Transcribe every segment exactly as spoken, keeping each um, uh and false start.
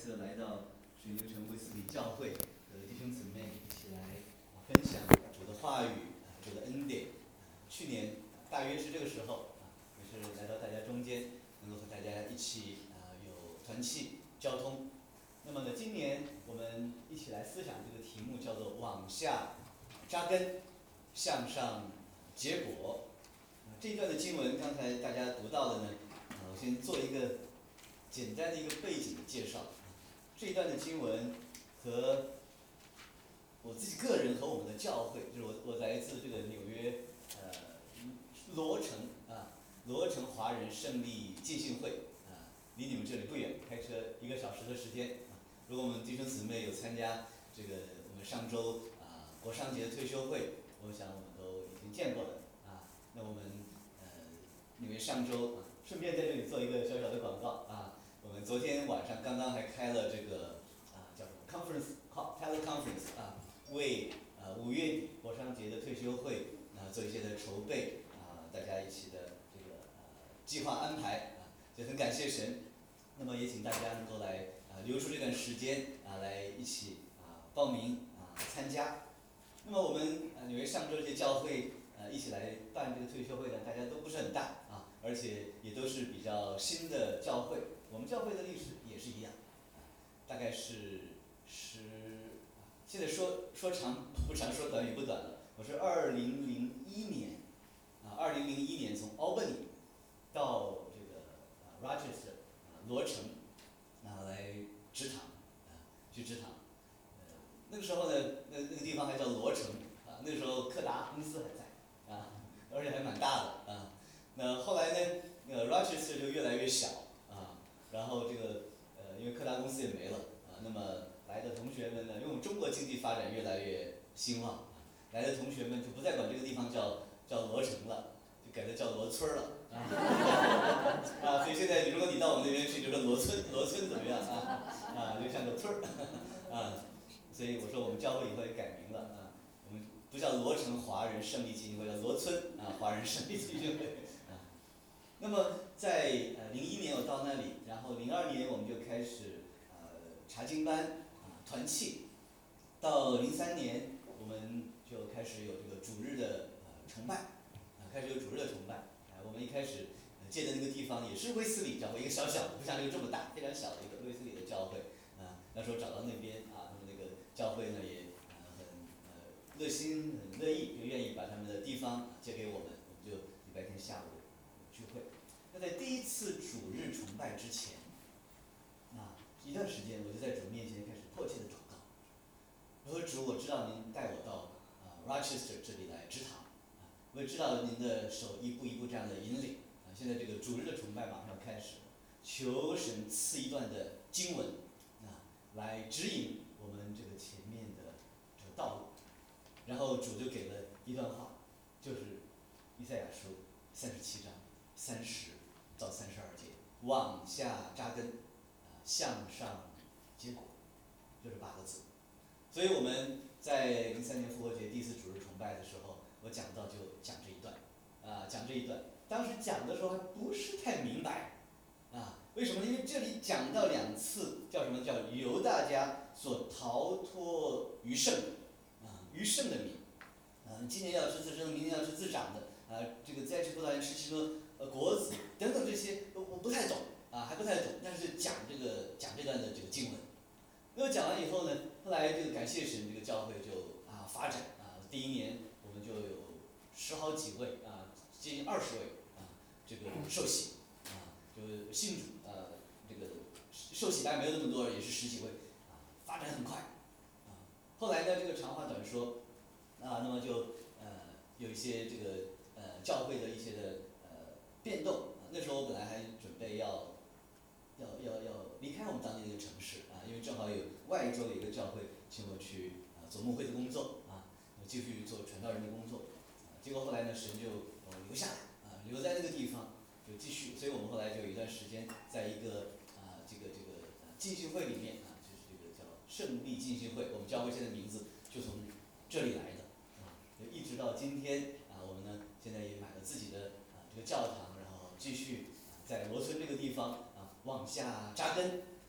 次来到水牛城威斯理教会和弟兄姊妹一起来分享主的话语、主的恩典。去年大约是这个时候啊，也是来到大家中间，能够和大家一起啊有团契交通。那么呢，今年我们一起来思想这个题目叫做往下扎根，向上结果。这一段的经文刚才大家读到的呢，啊，我先做一个简单的一个背景的介绍。这一段的经文和我自己个人和我们的教会，就是我我来自这个纽约呃罗城啊，罗城华人胜利浸信会啊，离你们这里不远，开车一个小时的时间啊。如果我们弟兄姊妹有参加这个我们上周啊国商节的退休会，我想我们都已经见过了啊。那我们呃因为上周啊，顺便在这里做一个小小的广告啊，我们昨天晚上刚刚还开了这个啊叫什么 conference teleconference 啊，为呃五月底国商节的退休会啊做一些的筹备啊，大家一起的这个呃计划安排啊，就很感谢神。那么也请大家能够来啊留出这段时间啊来一起啊报名啊参加。那么我们呃纽约上周这些教会呃一起来办这个退休会呢，大家都不是很大啊，而且也都是比较新的教会。我们教会的历史也是一样，啊，大概是十，现在说说长不长，说短也不短了。我是二零零一年，啊，二零零一年从 Albany 到这个啊 Rochester 啊罗城啊来职场啊去职场。呃，那个时候呢，那那个地方还叫罗城啊，那个时候柯达公司还在啊，而且还蛮大的啊。那后来呢，那个 Rochester 就越来越小啊，然后这个呃，因为柯达公司也没了啊，那么来的同学们呢，因为我们中国经济发展越来越兴旺啊，来的同学们就不再管这个地方叫叫罗城了，就改了叫罗村儿了啊。啊，所以现在如果你到我们那边去，就说罗村，罗村怎么样啊？啊，就像个村儿啊。所以我说我们教会以后也改名了啊，我们不叫罗城华人胜利基金会，叫罗村啊华人胜利基金会啊。那么在呃零一年我到那里，然后零二年我们就开始呃查经班啊团契，到零三年我们就开始有这个主日的呃崇拜啊，开始有主日的崇拜啊。我们一开始呃借的那个地方也是威斯理教会，一个小小的，不像这个这么大，非常小的一个威斯理的教会啊。那时候找到那边啊，那么那个教会呢也呃很呃热心很乐意，就愿意把他们的地方借给我们，我们就礼拜天下午聚会。那在第一次主日崇拜之前，那一段时间我就在主面前开始迫切的祷告。我说主，我知道您带我到啊 Rochester 这里来职堂啊，我也知道您的手一步一步这样的引领啊。现在这个主日的崇拜马上开始了，求神赐一段的经文啊，来指引我们这个前面的这个道路。然后主就给了一段话，就是以赛亚书三十七章三十到三十二节，往下扎根，啊，向上结果，就是八个字。所以我们在零三年复活节第一次主日崇拜的时候，我讲到就讲这一段，啊，讲这一段。当时讲的时候还不是太明白，啊，为什么呢？因为这里讲到两次，叫什么？叫犹大家所逃脱余剩，啊，余剩的民。啊，今年要吃自生，明年要吃自长的，啊，这个再吃葡萄园吃什么呃果子等等这些，我我不太懂啊，还不太懂。但是讲这个讲这段的这个经文，那么讲完以后呢，后来这个感谢神，这个教会就啊发展啊，第一年我们就有十好几位啊，接近二十位啊，这个受洗啊，就是信主呃这个受洗当然没有那么多，也是十几位啊，发展很快啊。后来呢，这个长话短说。啊，那么就呃有一些这个呃教会的一些的呃变动。那时候我本来还准备要要要要离开我们当地的一个城市啊，因为正好有外州有一个教会请我去啊做牧会的工作啊，继续做传道人的工作。啊，结果后来呢，神就呃留下来啊，留在那个地方就继续。所以我们后来就有一段时间在一个啊这个这个啊浸信会里面啊，就是这个叫胜利浸信会，我们教会现在名字就从这里来的。就一直到今天啊，我们呢现在也买了自己的啊这个教堂，然后继续啊在罗村这个地方啊往下扎根，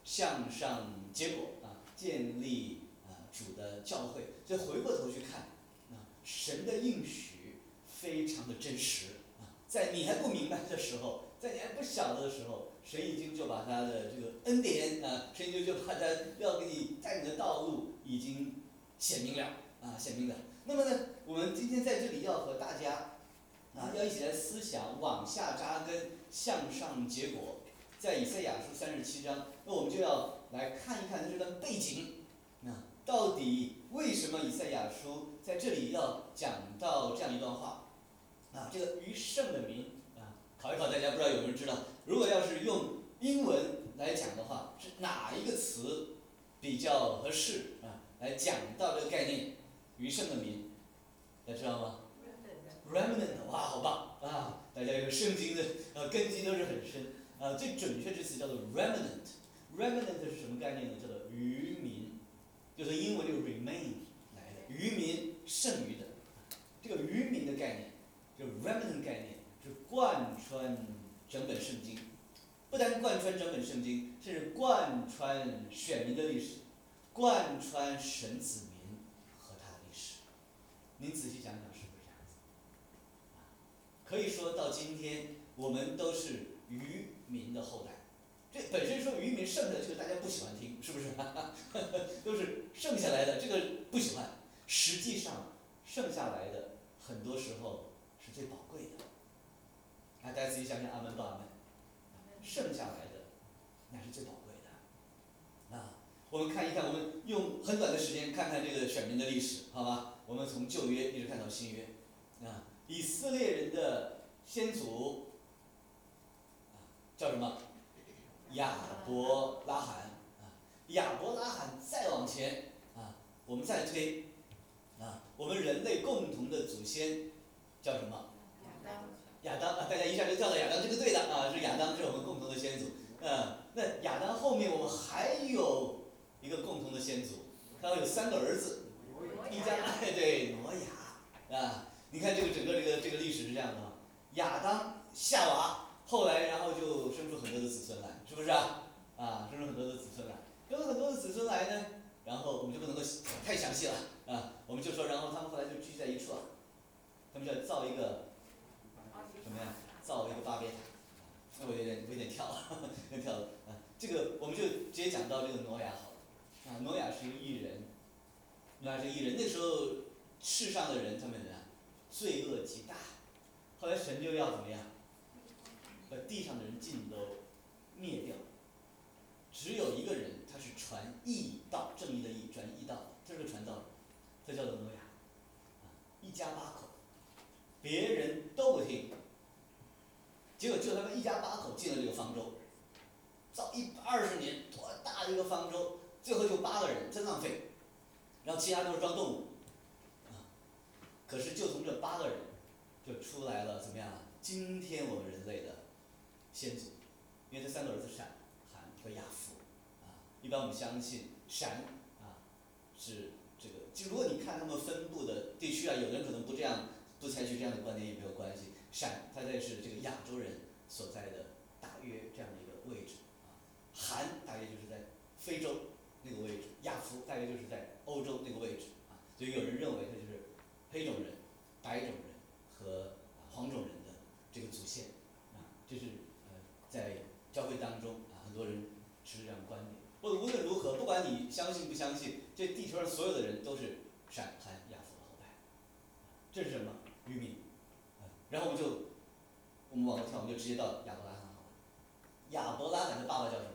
向上结果啊，建立啊主的教会。所以回过头去看啊，神的应许非常的真实啊，在你还不明白的时候，在你还不晓得的时候，神已经就把他的这个恩典啊，神已经就把他要给你带领的道路已经显明了啊，显明了。那么呢，我们今天在这里要和大家啊，要一起来思想往下扎根，向上结果。在以赛亚书三十七章，那我们就要来看一看这段背景，啊，到底为什么以赛亚书在这里要讲到这样一段话？啊，这个余剩的民啊，考一考大家，不知道有没有人知道？如果要是用英文来讲的话，是哪一个词比较合适啊？来讲到这个概念，余剩的民，大家知道吗？Remnant， 哇，好棒啊！大家这个圣经的呃根基都是很深啊。最准确之词叫做 remnant。remnant 是什么概念呢？叫做余民，就是英文这个 remain 来的，余民剩余的。这个余民的概念，就是 remnant 概念，是贯穿整本圣经，不单贯穿整本圣经，甚至贯穿选民的历史，贯穿神子民和他的历史。您仔细想想，是不是这样子？可以说到今天，我们都是渔民的后代。这本身说渔民剩下的这个大家不喜欢听，是不是？都是剩下来的，这个不喜欢。实际上，剩下来的很多时候是最宝贵的。啊，大家仔细想想，阿门不阿门？剩下来的那是最宝贵的。啊，我们看一看，我们用很短的时间看看这个选民的历史，好吧？我们从旧约一直看到新约。啊，以色列人的先祖，啊，叫什么？亚伯拉罕啊，亚伯拉罕再往前啊，我们再推啊，我们人类共同的祖先叫什么？ 亚当。 亚当啊，大家一下就叫到亚当，这个对的啊，是亚当，是我们共同的先祖。嗯，那亚当后面我们还有一个共同的先祖，他有三个儿子，一家哎对挪亚啊，你看这个整个这个这个历史是这样的啊，亚当夏娃。后来，然后就生出很多的子孙来，是不是啊？啊，生出很多的子孙来，生出很多的子孙来呢，然后我们就不能够太详细了啊，我们就说，然后他们后来就聚在一处了，他们就要造一个什么呀？造一个巴别塔。我有点我有点跳了，有点跳了啊。这个我们就直接讲到这个挪亚好了啊，挪亚是一个艺人，挪亚是艺人，那时候世上的人他们啊，罪恶极大，后来神就要怎么样？把地上的人尽都灭掉，只有一个人，他是传义道，正义的义，传义道，这是个传道人，他叫做挪亚，啊，一家八口，别人都不听，结果就他们一家八口进了这个方舟，造一百二十年，多大的一个方舟，最后就八个人，真浪费，然后其他都是装动物，啊，可是就从这八个人，就出来了怎么样？今天我们人类的先祖，因为这三个儿子闪、含和雅弗，啊，一般我们相信闪啊是这个，就如果你看他们分布的地区啊，有人可能不这样，不采取这样的观点也没有关系。闪，它在是这个亚洲人所在的大约这样的一个位置，啊，含大约就是在非洲那个位置，雅弗大约就是在欧洲那个位置，啊，所以有人认为它就是黑种人、白种人和黄种人的这个祖先，啊，这是。在教会当中啊，很多人持这样的观点。或者无论如何，不管你相信不相信，这地球上所有的人都是闪、含、雅弗的后代。这是什么？渔民。然后我们就，我们往后跳，我们就直接到亚伯拉罕好了。亚伯拉罕的爸爸叫什么？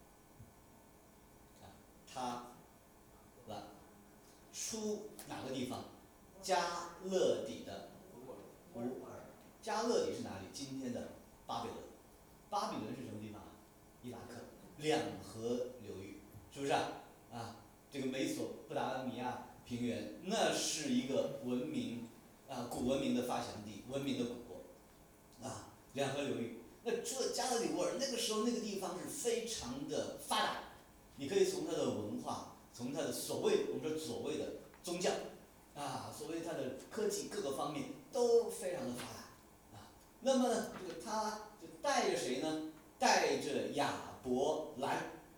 啊，他，了，出哪个地方？加勒底的乌尔。加勒底是哪里？今天的巴比伦。巴比伦是什么地方啊？伊拉克，两河流域，是不是啊？啊，这个美索不达米亚平原，那是一个文明啊，古文明的发祥地，文明的古国，啊，两河流域。那除了加勒底乌尔，那个时候那个地方是非常的发达，你可以从它的文化，从它的所谓我们说所谓的宗教，啊，所谓它的科技各个方面都非常的发达，啊，那么呢，这个他。就带着谁呢？带着亚伯兰，是不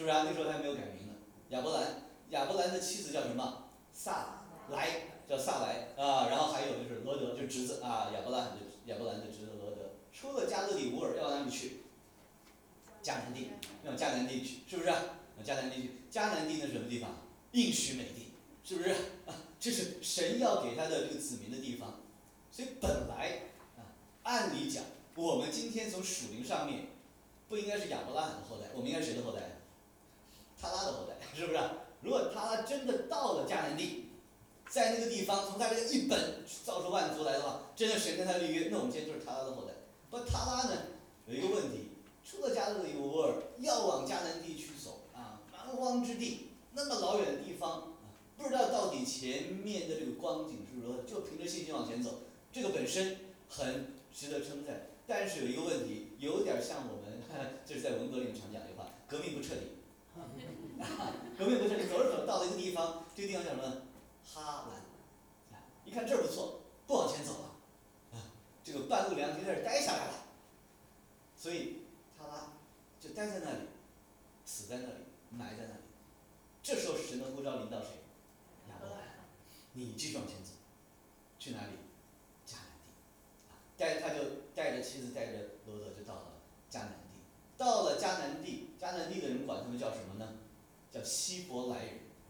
是不是啊？那时候他还没有改名呢。亚伯兰，亚伯兰的妻子叫什么？萨莱，叫萨莱啊。然后还有就是罗德，就是侄子啊，亚伯拉罕的亚伯兰的侄子罗德。出了加勒底乌尔要往哪里去？迦南地，要往迦南地去，是不是？往迦南地去，迦南地那是什么地方？应许美地，是不是？啊，这是神要给他的这个子民的地方。所以本来啊，按理讲，我们今天从属灵上面，不应该是亚伯拉罕的后代，我们应该是谁的后代？他拉的后代，是不是？如果他拉真的到了迦南地，在那个地方从他这个一本造出万族来的话，真的神跟他立约，那我们今天就是他拉的后代。不，他拉呢有一个问题，出了加勒底乌尔，要往迦南地去走啊，蛮荒之地，那么老远的地方啊，不知道到底前面的这个光景是如何，就凭着信心往前走，这个本身很值得称赞。但是有一个问题，有点像我们，这是在文革里面常讲的一句话，革命不彻底。革命不彻底，走着走着到了一个地方，这个地方叫什么？哈兰，一看这儿不错，不往前走了，啊，这个半路粮就在这儿待下来了，所以他拉就待在那里，死在那里，埋在那里。这时候神的呼召临到谁？亚伯兰，你继续往前走，去哪里？迦南地，啊，带他就带着妻子带着罗德就到了迦南地，到了迦南地，迦南地的人管他们叫什么呢？叫希伯来人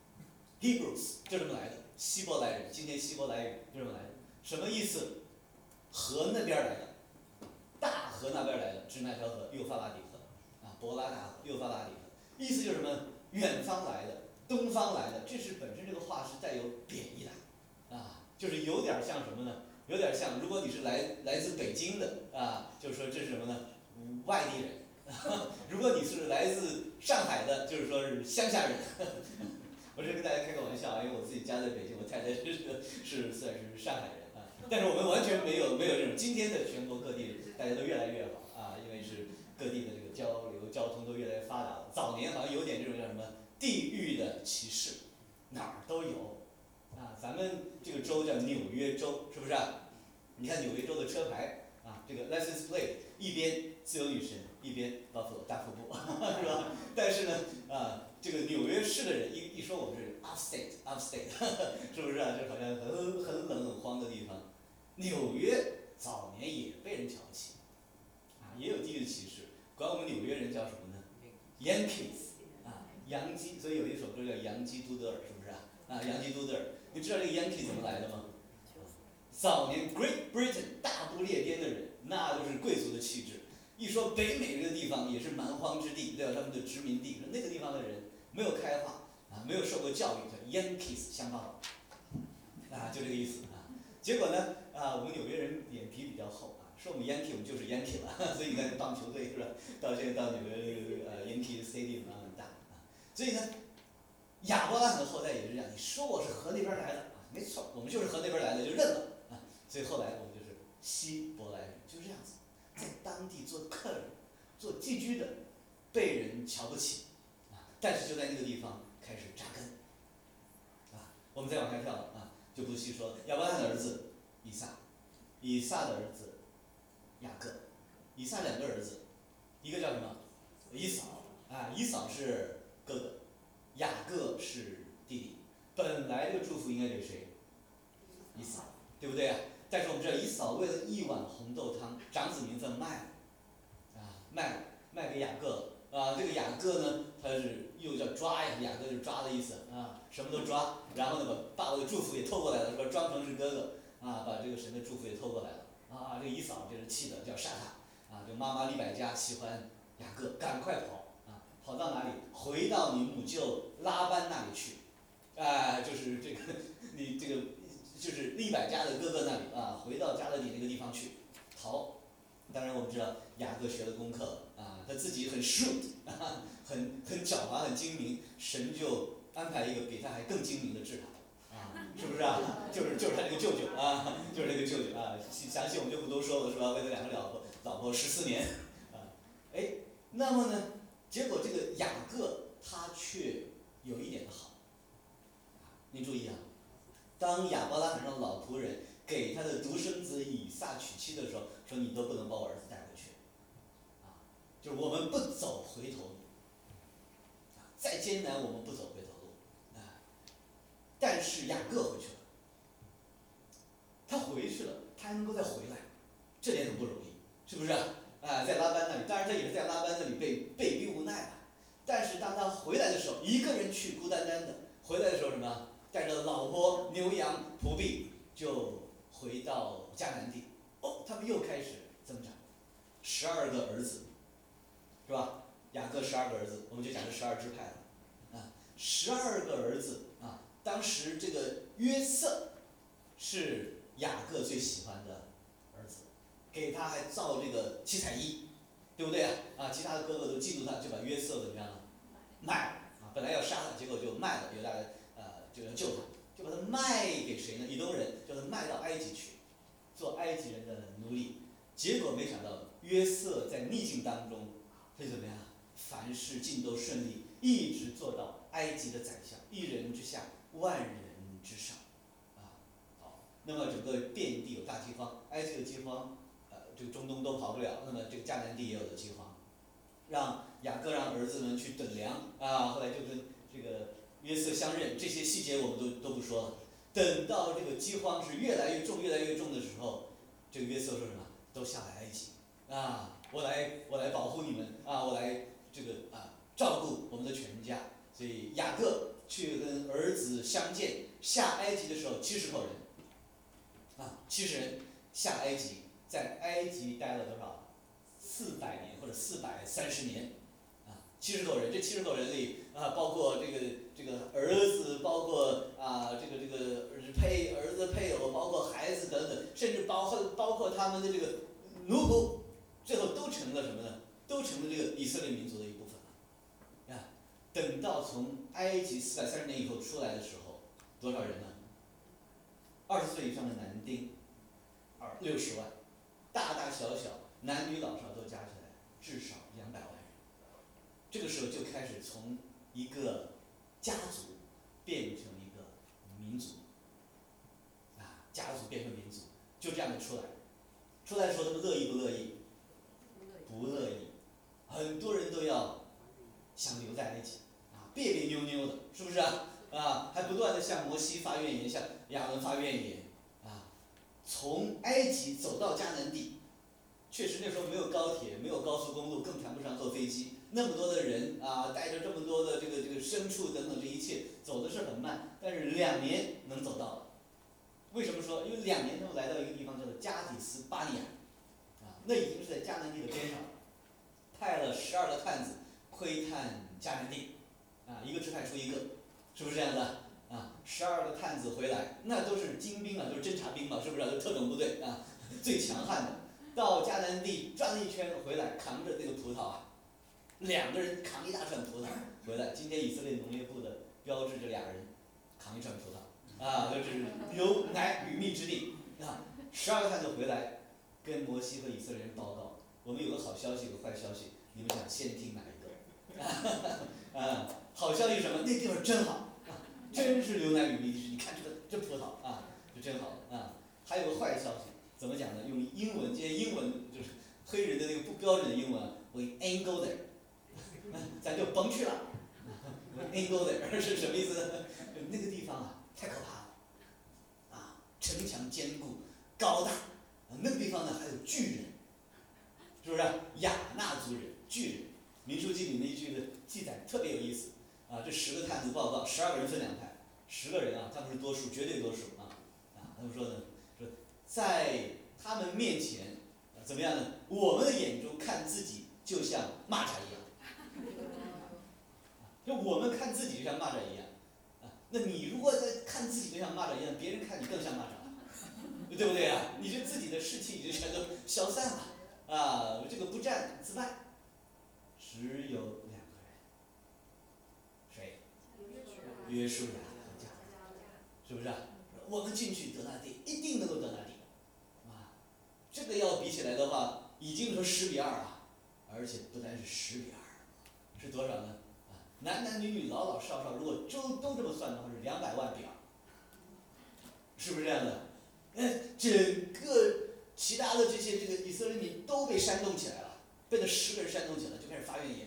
，Hebrews 就这么来的。希伯来人，今天希伯来人就这么来的，什么意思？河那边来的，大河那边来的，指哪条河？幼发拉底河，啊，伯拉大河，幼发拉底河，意思就是什么？远方来的，东方来的，这是本身这个话是带有贬义的，啊，就是有点像什么呢？有点像，如果你是来来自北京的，啊，就是说这是什么呢？外地人。如果你是来自上海的，就是说是乡下人。我是跟大家开个玩笑，因为我自己家在北京，我太太是是算是上海人啊。但是我们完全没有没有这种，今天的全国各地大家都越来越好啊，因为是各地的这个交流交通都越来越发达了。早年好像有点这种叫什么地域的歧视，哪儿都有啊。咱们这个州叫纽约州，是不是啊？你看纽约州的车牌啊，这个 license plate 一边自由女神，一边Buffalo大瀑布，是吧？但是呢，啊，这个纽约市的人一一说我们是 upstate upstate， 是不是啊？就好像很很冷很荒的地方。纽约早年也被人瞧不起，啊，也有地域歧视，管我们纽约人叫什么呢 ？Yankees， 啊，洋基，所以有一首歌叫《洋基都德尔》，是不是啊？啊，洋基都德尔，你知道这个 Yankee 怎么来的吗？早年 Great Britain 大不列颠的人，那都是贵族的气质。一说北美这个地方也是蛮荒之地，对吧？他们的殖民地，那个地方的人没有开化啊，没有受过教育，叫 Yankees 乡巴佬，啊，就这个意思啊。结果呢，啊，我们纽约人脸皮比较厚啊，说我们 Yankee 我们就是 Yankee 了，所以你看棒球队是吧？到现在到纽约这个呃 Yankee Stadium 啊很大啊，所以呢，亚伯拉罕的后代也是这样，你说我是河那边来的啊，没错，我们就是河那边来的，就认了。所以后来我们就是希伯来人，就是这样子，在当地做客人、做寄居的，被人瞧不起，啊，但是就在那个地方开始扎根，啊，我们再往下跳了啊，就不细说了。亚伯拉罕的儿子以撒，以撒的儿子雅各，以撒两个儿子，一个叫什么？以扫，啊，以扫是哥哥，雅各是弟弟。本来这个祝福应该给谁？以扫，对不对啊？但是我们知道，以扫为了一碗红豆汤，长子名分卖了，啊，卖了，卖给雅各了。啊，这个雅各呢，他是又叫抓呀，雅各就是抓的意思啊，什么都抓。然后呢，把爸爸的祝福也偷过来了，是吧？装成是哥哥，啊，把这个神的祝福也偷过来了。啊，这个以扫就是气的，叫杀他。啊，这妈妈利百加喜欢雅各，赶快跑，啊，跑到哪里？回到你母舅拉班那里去。啊，就是这个，你这个。就是利百加的哥哥那里啊，回到加勒底那个地方去逃。当然我们知道雅各学了功课啊，他自己很 shrewd， 啊，很很狡猾，很精明，神就安排一个比他还更精明的治他，啊，是不是啊？就是就是他这个舅舅啊，就是这个舅舅啊，详细我们就不多说了，是吧？为了两个老婆，老婆十四年，啊，哎，那么呢，结果这个雅各他却有一点的好，你注意啊。当亚伯拉罕让老仆人给他的独生子以撒娶妻的时候，说你都不能把我儿子带回去，啊，就是我们不走回头路，啊， 再艰难我们不走回头路啊。但是雅各回去了，他回去了，他还能够再回来，这点很不容易，是不是啊？啊，在拉班那里，当然这也是在拉班那里被被逼无奈了。但是当他回来的时候，一个人去孤单单的回来的时候，什么？带着老婆、牛羊、仆婢，就回到迦南地。哦，他们又开始增长，十二个儿子，是吧？雅各十二个儿子，我们就讲这十二支派了。啊，十二个儿子啊，当时这个约瑟是雅各最喜欢的儿子，给他还造这个七彩衣，对不对啊？啊，其他的哥哥都嫉妒他，就把约瑟怎么样了？卖了啊！本来要杀他，结果就卖了，犹大呃就要救他，就把他卖给谁呢？以东人，叫他卖到埃及去，做埃及人的奴隶。结果没想到约瑟在逆境当中，会怎么样？凡事尽都顺利，一直做到埃及的宰相，一人之下，万人之上，啊，好，那么整个遍地有大饥荒，埃及的饥荒，呃，这个中东都跑不了，那么这个迦南地也有了饥荒，让雅各让儿子们去等粮啊，后来就跟这个约瑟相认，这些细节我们都都不说了。等到这个饥荒是越来越重、越来越重的时候，这个约瑟说什么？都下来埃及啊，我来我来保护你们啊，我来这个啊照顾我们的全家。所以雅各去跟儿子相见，下埃及的时候七十口人，啊，七十人下埃及，在埃及待了多少？四百年或者四百三十年，啊，七十口人，这七十口人里啊，包括这个这个儿子，包括啊这个这个配儿子配偶，包括孩子等等，甚至包括包括他们的这个奴仆，最后都成了什么呢？都成了这个以色列民族的一部分了。啊，等到从埃及四百三十年以后出来的时候，多少人呢？二十岁以上的男丁，二六十万，大大小小。男女老少都加起来至少两百万人，这个时候就开始从一个家族变成一个民族，啊，家族变成民族，就这样的出来。出来的时候他们乐意不乐意？不乐意，很多人都要想留在埃及，啊，别别扭扭的，是不是啊？啊，还不断的向摩西发怨言，向亚伦发怨言，啊，从埃及走到迦南地。确实那时候没有高铁，没有高速公路，更谈不上坐飞机。那么多的人啊，带着这么多的这个这个牲畜等等，这一切走的是很慢，但是两年能走到了。为什么说？因为两年他们来到一个地方叫做加底斯巴尼亚，啊，那已经是在迦南地的边上了。派了十二个探子窥探迦南地，啊，一个支派出一个，是不是这样的？啊，十二个探子回来，那都是精兵啊，都是侦察兵嘛，是不是？都特种部队啊，最强悍的。到迦南地转了一圈回来，扛着那个葡萄啊，两个人扛一大串葡萄回来。今天以色列农业部的标志，这俩人扛一串葡萄，啊，都是有奶与蜜之地啊。十二个探子回来，跟摩西和以色列人报告，我们有个好消息，有个坏消息，你们想先听哪一个？啊，好消息什么？那地方真好，啊，真是牛奶与蜜之地。你看这个这葡萄啊，就真好啊。还有个坏消息。怎么讲呢？用英文，这些英文就是黑人的那个不标准的英文 ，we ain't go there， 咱就甭去了。we ain't go there 是什么意思呢？那个地方啊，太可怕了，啊，城墙坚固，高大，那个地方呢还有巨人，是不是？亚纳族人，巨人。民书记里那一句的记载特别有意思，啊，这十个探子报告，十二个人分两派，十个人啊，他们是多数，绝对多数啊，啊，他们说呢。在他们面前，怎么样呢？我们的眼中看自己就像蚂蚱一样，就我们看自己就像蚂蚱一样，啊，那你如果在看自己就像蚂蚱一样，别人看你更像蚂蚱，对不对啊？你这自己的士气就全都消散了，啊，这个不战自败，只有两个人，谁？约书亚和迦勒，是不是？我们进去得那地，一定能够得那地。这个要比起来的话，已经说十比二了，而且不单是十比二，是多少呢？啊，男男女女老老少少，如果都都这么算的话，是两百万比二，是不是这样的？嗯，整个其他的这些这个以色列民都被煽动起来了，被那十个人煽动起来，就开始发怨言，啊，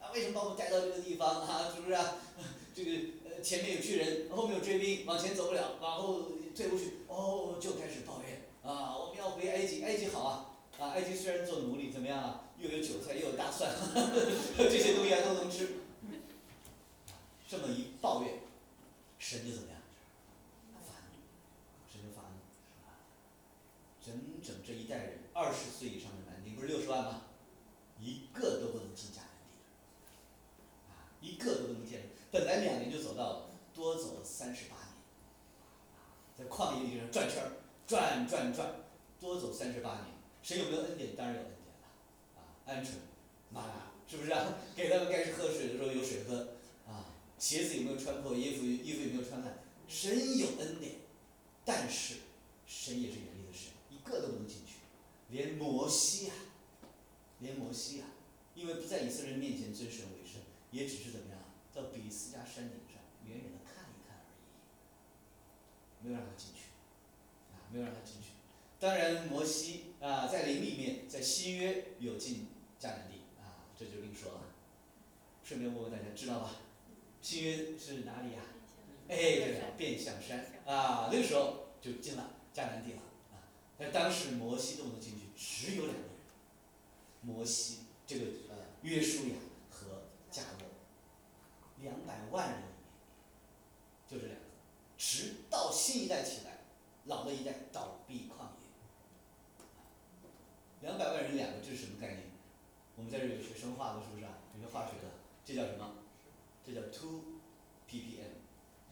啊，为什么把我们带到这个地方啊？是不是啊？这个呃前面有巨人，后面有追兵，往前走不了，往后退不去，哦，就开始抱怨啊，我们要回埃及，埃及好啊，啊，埃及虽然做奴隶怎么样啊，又有韭菜又有大蒜，这些东西还都能吃。这么一抱怨，神就怎么样？发怒，神就发怒，整整这一代人，二十岁以上的男丁不是六十万吗？一个都不能进迦南地，啊，一个都不能进。本来两年就走到了，多走了三十八年，在旷野里上转圈儿，转转转，多走三十八年。神有没有恩典？当然有恩典了，啊，鹌鹑、玛拿，是不是啊？给他们该是喝水的时候有水喝，啊，鞋子有没有穿破？衣服衣服有没有穿烂？神有恩典，但是神也是严厉的神，一个都不能进去，连摩西呀、啊。连摩西啊，因为不在以色列人面前尊神为圣，也只是怎么样，到比斯加山顶上远远的看一看而已，没有让他进去，啊，没有让他进去。当然，摩西啊，在灵里面，在新约有进迦南地啊，这就另说了。顺便问问大家，知道吧？新约是哪里呀、啊？哎，对了，变相山啊，那个时候就进了迦南地了啊。但当时摩西都不能进去，只有两个人。摩西这个呃约书亚和迦勒，两百万人里面，就这两个，直到新一代起来，老的一代倒闭旷野。两百万人两个，这是什么概念？我们在这有学生化的，是不是啊？有些化学的，这叫什么？这叫 two p p m，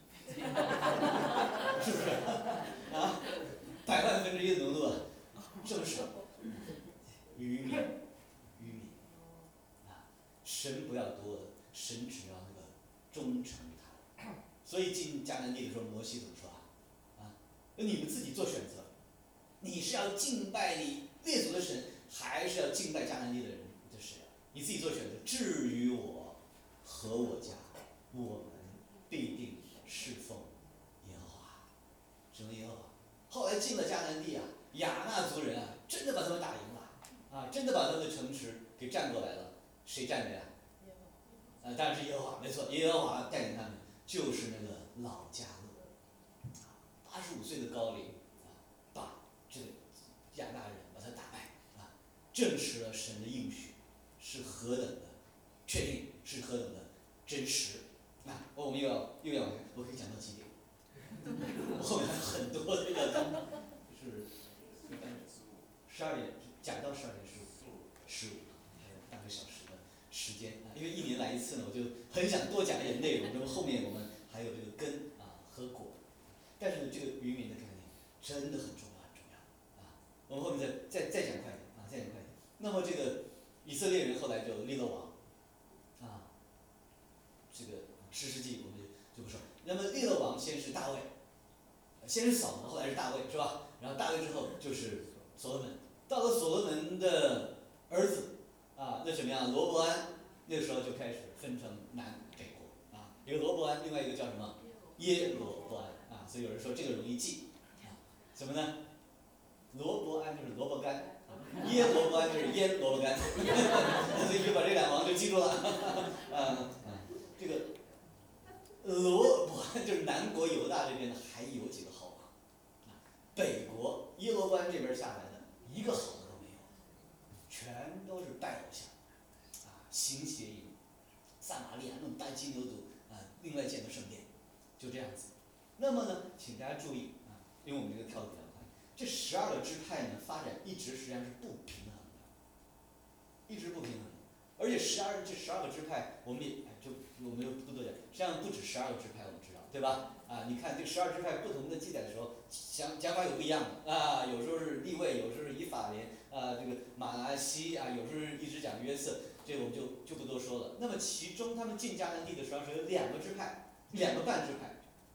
是不是啊？百万分之一的浓度啊，这么少，渔民，渔民。神不要多的，神只要那个忠诚于他。所以进迦南地的时候，摩西怎么说啊？啊，你们自己做选择，你是要敬拜你列祖的神，还是要敬拜迦南地的人的神？你自己做选择。至于我和我家，我们必定侍奉耶和华，只能耶和华。后来进了迦南地啊，亚衲族人啊，真的把他们打赢了，啊，真的把他们的城池给占过来了。谁占的呀？呃，当然是耶和华，没错，耶和华带领他们，就是那个老迦勒，八十五岁的高龄，啊，把这个亚衲人把他打败，啊，证实了神的应许是何等的确定，是何等的真实。啊，我们又要又要我可以讲到几点？我后面还有很多的要讲，是十二点讲到十二点十五，十五还有半个小时的时间啊，因为一年来一次呢，我就很想多讲一点内容。那么后面我们还有这个根啊和果，但是呢，这个渔民的概念真的很重要很重要啊。我们后面再再再讲快点啊，再讲快点。那么这个以色列人后来就立了王啊，这个士师记我们就不说。那么立了王，先是大卫，先是扫罗，后来是大卫，是吧？然后大卫之后就是所罗门，到了所罗门的儿子啊，那什么样？罗伯安，那个时候就开始分成南北国啊，一个罗伯安，另外一个叫什么？耶罗伯安啊，所以有人说这个容易记啊，什么呢？罗伯安就是萝卜干，啊，耶罗伯安就是腌萝卜干，所以就把这两王就记住了，啊啊，这个罗伯安就是南国犹大这边的还有几个好王，啊，北国耶罗伯安这边下来的一个好的都没有，全都是拜偶像，啊，行邪淫，撒玛利亚弄拜金牛犊啊，另外建个圣殿，就这样子。那么呢，请大家注意啊，因为我们这个跳的比较快，这十二个支派呢发展一直实际上是不平衡的，一直不平衡的。而且十二这十二个支派，我们也就我们就不多讲，实际上不止十二个支派，我们知道，对吧？啊，你看这十二支派不同的记载的时候，讲讲法有不一样的啊，有时候是立位，有时候是以法莲啊，这个马拿西啊，有时候一直讲约瑟，这个我们就就不多说了。那么其中他们进迦南地的时候是有两个支派，两个半支派，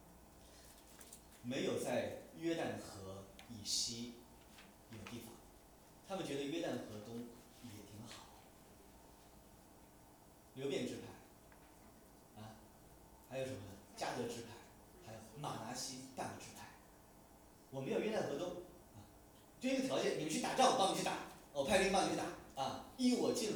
没有在约旦河以西有地方，他们觉得约旦河东也挺好。流便支派，啊，还有什么呢？迦得支派，还有马拿西半个支派。我们要约旦河东，啊，就一个条件，你们去打仗，我帮你去打，我派兵帮你去打，啊，一我进了，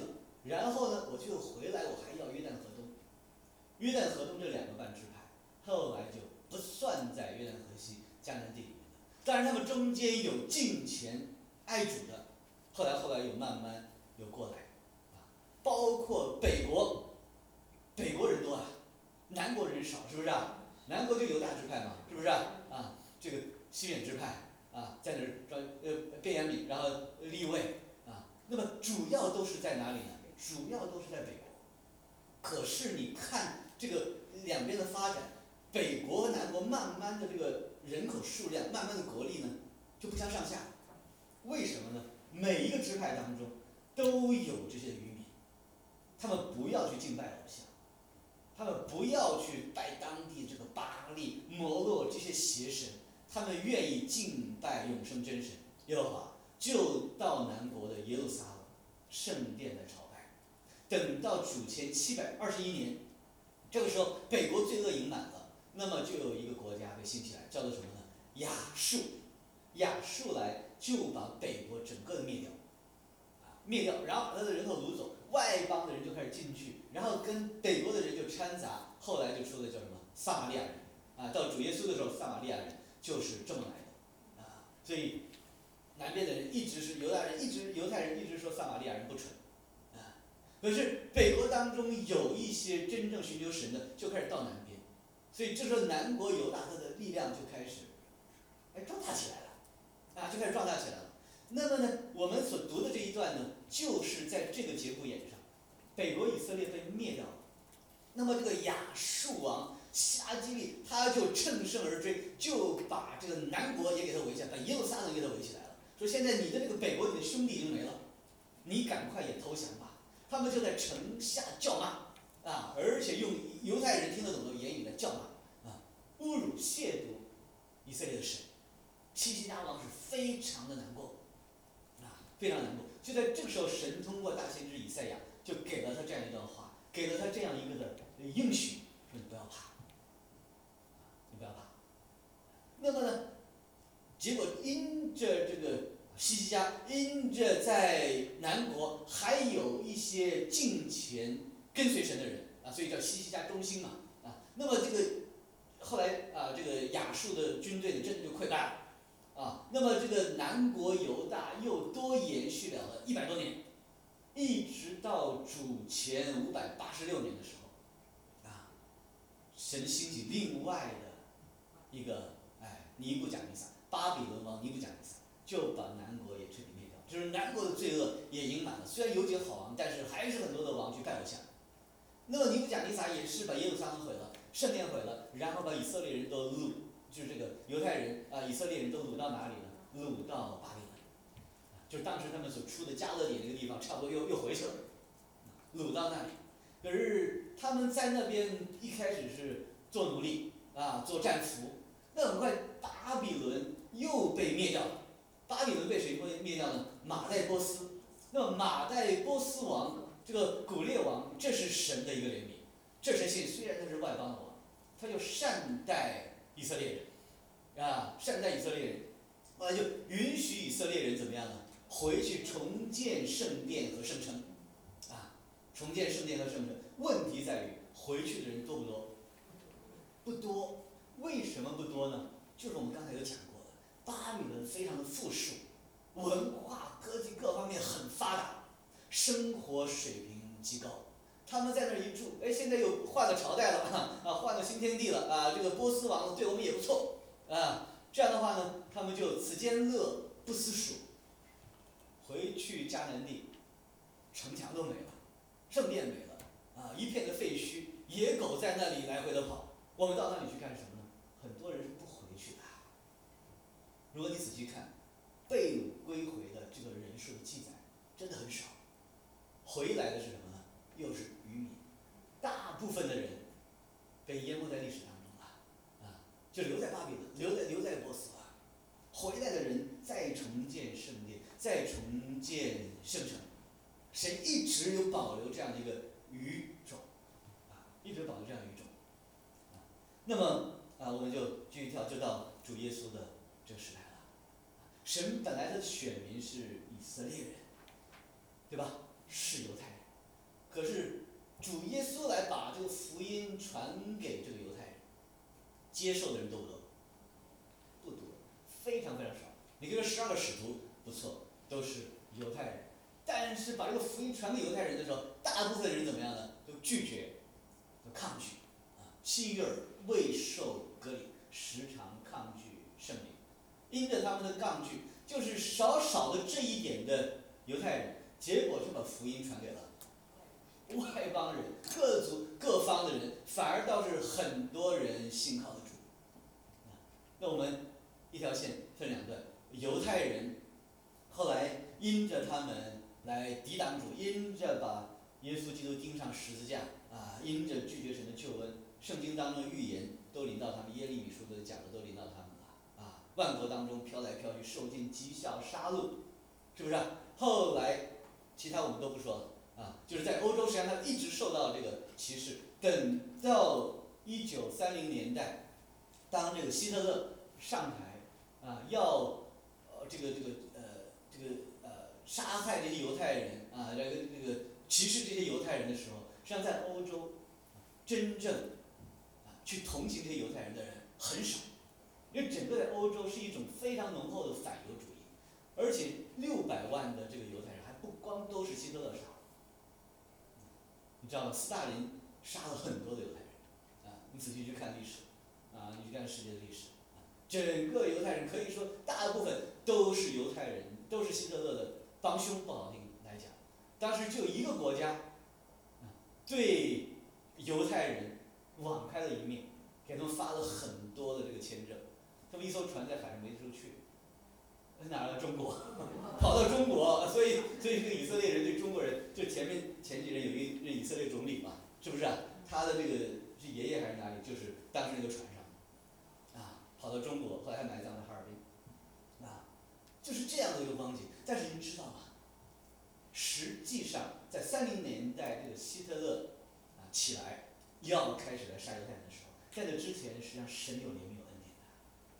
然后呢，我就回来，我还要约旦河东。约旦河东这两个半支派，后来就不算在约旦河西迦南地里面的。当然，他们中间有近前挨主的，后来后来又慢慢又过来，啊，包括北国，北国人多啊，南国人少，是不是啊？南国就犹大支派嘛，是不是啊？啊，这个西缅支派啊，在那儿抓呃便雅悯，然后利未啊，那么主要都是在哪里呢？主要都是在北国。可是你看这个两边的发展，北国和南国慢慢的这个人口数量，慢慢的国力呢就不相上下。为什么呢？每一个支派当中都有这些渔民，他们不要去敬拜偶像，他们不要去拜当地这个巴力、摩洛这些邪神，他们愿意敬拜永生真神耶和华，就到南国的耶路撒冷圣殿来朝拜。等到主前七百二十一年，这个时候北国罪恶盈满了，那么就有一个国家被兴起来，叫做什么呢？亚述。亚述来就把北国整个的灭掉，啊，灭掉，然后把他的人口掳走，外邦的人就开始进去，然后跟北国的人就掺杂，后来就出的叫什么撒玛利亚人，啊，到主耶稣的时候，撒玛利亚人就是这么来的，啊，所以南边的人一直是犹大人，一直犹太人一直说撒玛利亚人不纯，啊，可是北国当中有一些真正寻求神的，就开始到南边，所以这时候南国犹大他的力量就开始，哎，壮大起来了。啊，就开始壮大起来了。那么呢，我们所读的这一段呢，就是在这个节骨眼上，北国以色列被灭掉了。那么这个亚述王夏基利他就乘胜而追，就把这个南国也给他围起来，把耶路撒冷给他围起来了。说现在你的这个北国你的兄弟已经没了，你赶快也投降吧。他们就在城下叫骂啊，而且用犹太人听得懂的言语来叫骂啊，侮辱亵渎以色列的神。西西家王是非常的难过，啊，非常难过。就在这个时候，神通过大先知以赛亚就给了他这样一段话，给了他这样一个的应许，说你不要怕，你不要怕。那么呢，结果因着这个西西家，因着在南国还有一些敬虔跟随神的人啊，所以叫西西家中心嘛啊。那么这个后来啊，这个亚述的军队的真的就溃败了。啊，那么这个南国犹大又多延续了一百多年，一直到主前五百八十六年的时候，啊，神兴起另外的一个哎尼布甲尼撒，巴比伦王尼布甲尼撒，就把南国也彻底灭掉，就是南国的罪恶也盈满了。虽然有几个好王，但是还是很多的王去拜偶像。那么尼布甲尼撒也是把耶路撒冷毁了，圣殿毁了，然后把以色列人都掳，就是这个犹太人啊，以色列人都掳到哪里呢？掳到巴比伦，就是当时他们所出的加勒底那个地方，差不多又又回去了，掳到那里。可是他们在那边一开始是做奴隶啊，做战俘，那很快巴比伦又被灭掉了。巴比伦被谁灭掉呢？马代波斯。那么马代波斯王这个古列王，这是神的一个怜悯。这神性虽然他是外邦的王，他就善待以色列人，啊，善待以色列人。后来就允许以色列人怎么样呢？回去重建圣殿和圣城，啊，重建圣殿和圣城。问题在于回去的人多不多？不多。为什么不多呢？就是我们刚才有讲过的，巴比伦非常的富庶，文化、科技各方面很发达，生活水平极高。他们在那儿一住，哎，现在又换了朝代了啊，换了新天地了啊，这个波斯王对我们也不错啊。这样的话呢，他们就此间乐不思蜀，回去迦南地，城墙都没了，圣殿没了，啊，一片的废墟，野狗在那里来回的跑。我们到那里去干什么呢？很多人是不回去的。如果你仔细看，被掳归回的这个人数的记载，真的很少。回来的是什么呢？又是渔民，大部分的人被淹没在历史当中了，啊，就留在巴比伦，留在留在波斯了。回来的人再重建圣殿，再重建圣城，神一直有保留这样的一个语种，啊，一直保留这样的语种，啊，那么啊，我们就继续跳，就到主耶稣的这个时代了。神本来的选民是以色列人，对吧？是犹太人， 可是主耶稣来把这个福音传给这个犹太人，接受的人多不多？不多，非常非常少。你跟十二个使徒不错，都是犹太人，但是把这个福音传给犹太人的时候，大部分人怎么样呢？都拒绝，都抗拒。啊，希律尔未受割礼，时常抗拒圣灵。因着他们的抗拒，就是少少的这一点的犹太人，结果就把福音传给了外邦人，各族各方的人，反而倒是很多人信靠的主。那我们一条线分两段，犹太人后来因着他们来抵挡主，因着把耶稣基督钉上十字架啊，因着拒绝神的救恩，圣经当中的预言都临到他们，耶利米书的讲的都临到他们了啊，万国当中飘来飘去，受尽讥笑杀戮，是不是、啊？后来其他我们都不说了啊，就是在欧洲实际上他一直受到这个歧视，等到一九三零年代，当这个希特勒上台啊，要呃这个这个呃这个呃杀害这些犹太人啊，这个这个歧视这些犹太人的时候，实际上在欧洲真正啊去同情这些犹太人的人很少，因为整个在欧洲是一种非常浓厚的反犹主义，而且六百万的这个犹太人还不光都是希特勒杀的，你知道吗？斯大林杀了很多的犹太人啊，你仔细去看历史啊，你去看世界的历史。整个犹太人可以说大部分都是犹太人，都是希特勒的帮凶，不好听来讲。当时就一个国家，对犹太人网开了一面，给他们发了很多的这个签证，他们一艘船在海上没处去，哪儿呢？中国，跑到中国，所以所以这个以色列人对中国人，就前面前几任有一任以色列总理嘛，是不是、啊？他的这个是爷爷还是哪里？就是当时那个船上。跑到中国，后来还埋葬在哈尔滨，啊，就是这样的一个光景。但是您知道吗？实际上，在三零年代，这个希特勒啊起来要开始来杀犹太人的时候，在这之前，实际上神有怜悯有恩典的。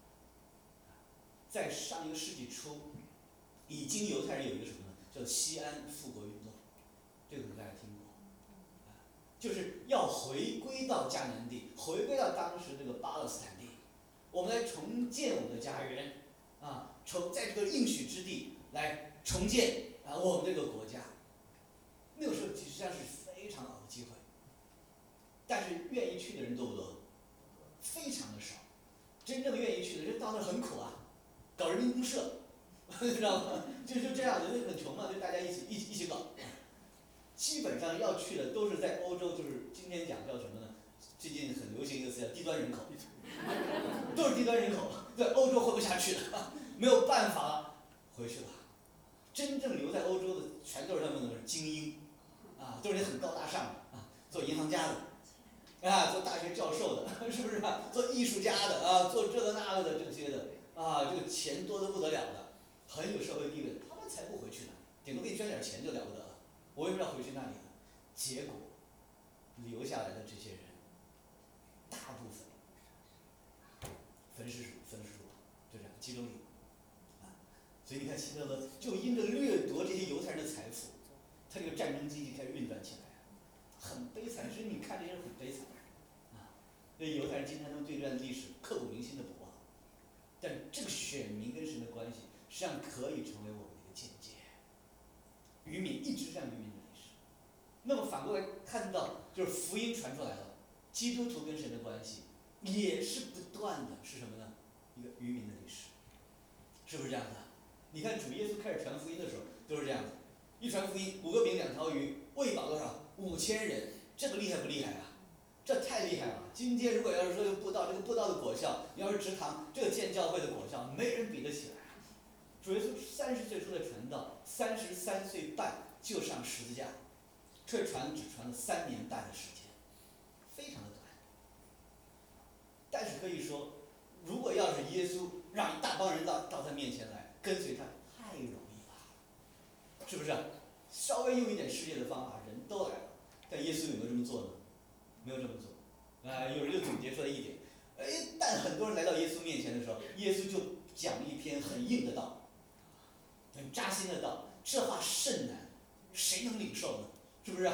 在上一个世纪初，已经犹太人有一个什么呢？叫西安复国运动，这个可能大家听过，啊，就是要回归到迦南地，回归到当时这个巴勒斯坦地。我们来重建我们的家园，啊，重在这个应许之地来重建啊我们这个国家。那个时候实际上是非常好的机会，但是愿意去的人多不多？非常的少。真正愿意去的人到那很苦啊，搞人民公社，知道吗？就就这样，人家很穷嘛，就大家一起一起一起搞。基本上要去的都是在欧洲，就是今天讲叫什么呢？最近很流行一个词叫低端人口。都是低端人口，在欧洲混不下去了，没有办法回去了。真正留在欧洲的，全都是他们的精英，啊，都是很高大上的啊，做银行家的，啊，做大学教授的，是不是啊？做艺术家的啊，做这个那个的这些的，啊，这个钱多得不得了的，很有社会地位的，他们才不回去呢，顶多给你捐点钱就了不得了。我为什么要回去那里呢？结果留下来的这些人，大部分。分尸数，分尸数，就这样，集中数，啊，所以你看希特勒就因着掠夺这些犹太人的财富，他这个战争经济开始运转起来，很悲惨。其实你看这些人很悲惨，啊，这犹太人今天他们对这段历史刻骨铭心的不忘，但这个选民跟神的关系，实际上可以成为我们的一个见解。渔民一直这样渔民的历史，那么反过来看到，就是福音传出来了，基督徒跟神的关系。也是不断的，是什么呢？一个渔民的历史，是不是这样的？你看主耶稣开始传福音的时候都是这样的，一传福音，五个饼两条鱼，喂饱多少？五千人，这个厉害不厉害啊？这太厉害了！今天如果要是说有布道，这个布道的果效，你要是直堂这个建教会的果效，没人比得起来。主耶稣三十岁出来传道，三十三岁半就上十字架，这传只传了三年半的时间，非常的短。但是可以说，如果要是耶稣让一大帮人到到他面前来跟随他，太容易了，是不是？稍微用一点世界的方法，人都来了。但耶稣有没有这么做呢？没有这么做。啊、呃，有人就总结出来一点，哎，但很多人来到耶稣面前的时候，耶稣就讲一篇很硬的道，很扎心的道，这话甚难，谁能领受呢？是不是？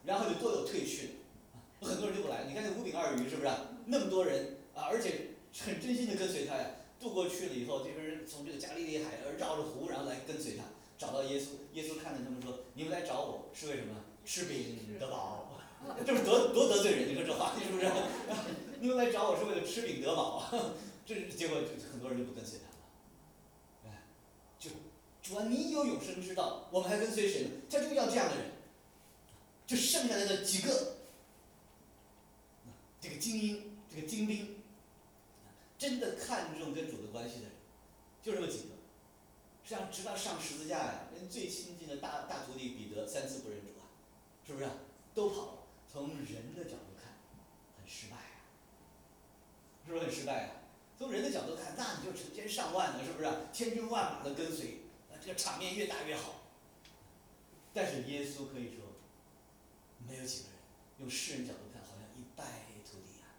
然后就多有退去的，很多人就不来。你看那五饼二鱼是不是？那么多人啊，而且很真心的跟随他呀。渡过去了以后，这边人从这个加利利海绕着湖，然后来跟随他，找到耶稣。耶稣看着他们说：“你们来找我是为什么？吃饼得饱。”这是多多得罪人，你说这话是不是？你们来找我是为了吃饼得饱，这结果很多人就不跟随他了。哎，就主啊，你有永生之道，我们还跟随谁呢？他就要这样的人。就剩下来的几个，这个精英，这个精兵，真的看重跟主的关系的人，就这么几个。实际上，直到上十字架呀，人最亲近的大大徒弟彼得三次不认主啊，是不是？都跑了。从人的角度看，很失败啊，是不是很失败啊？从人的角度看，那你就成千上万的，是不是？千军万马的跟随，啊，这个场面越大越好。但是耶稣可以说，没有几个人，用世人角度看，好像一败涂地啊。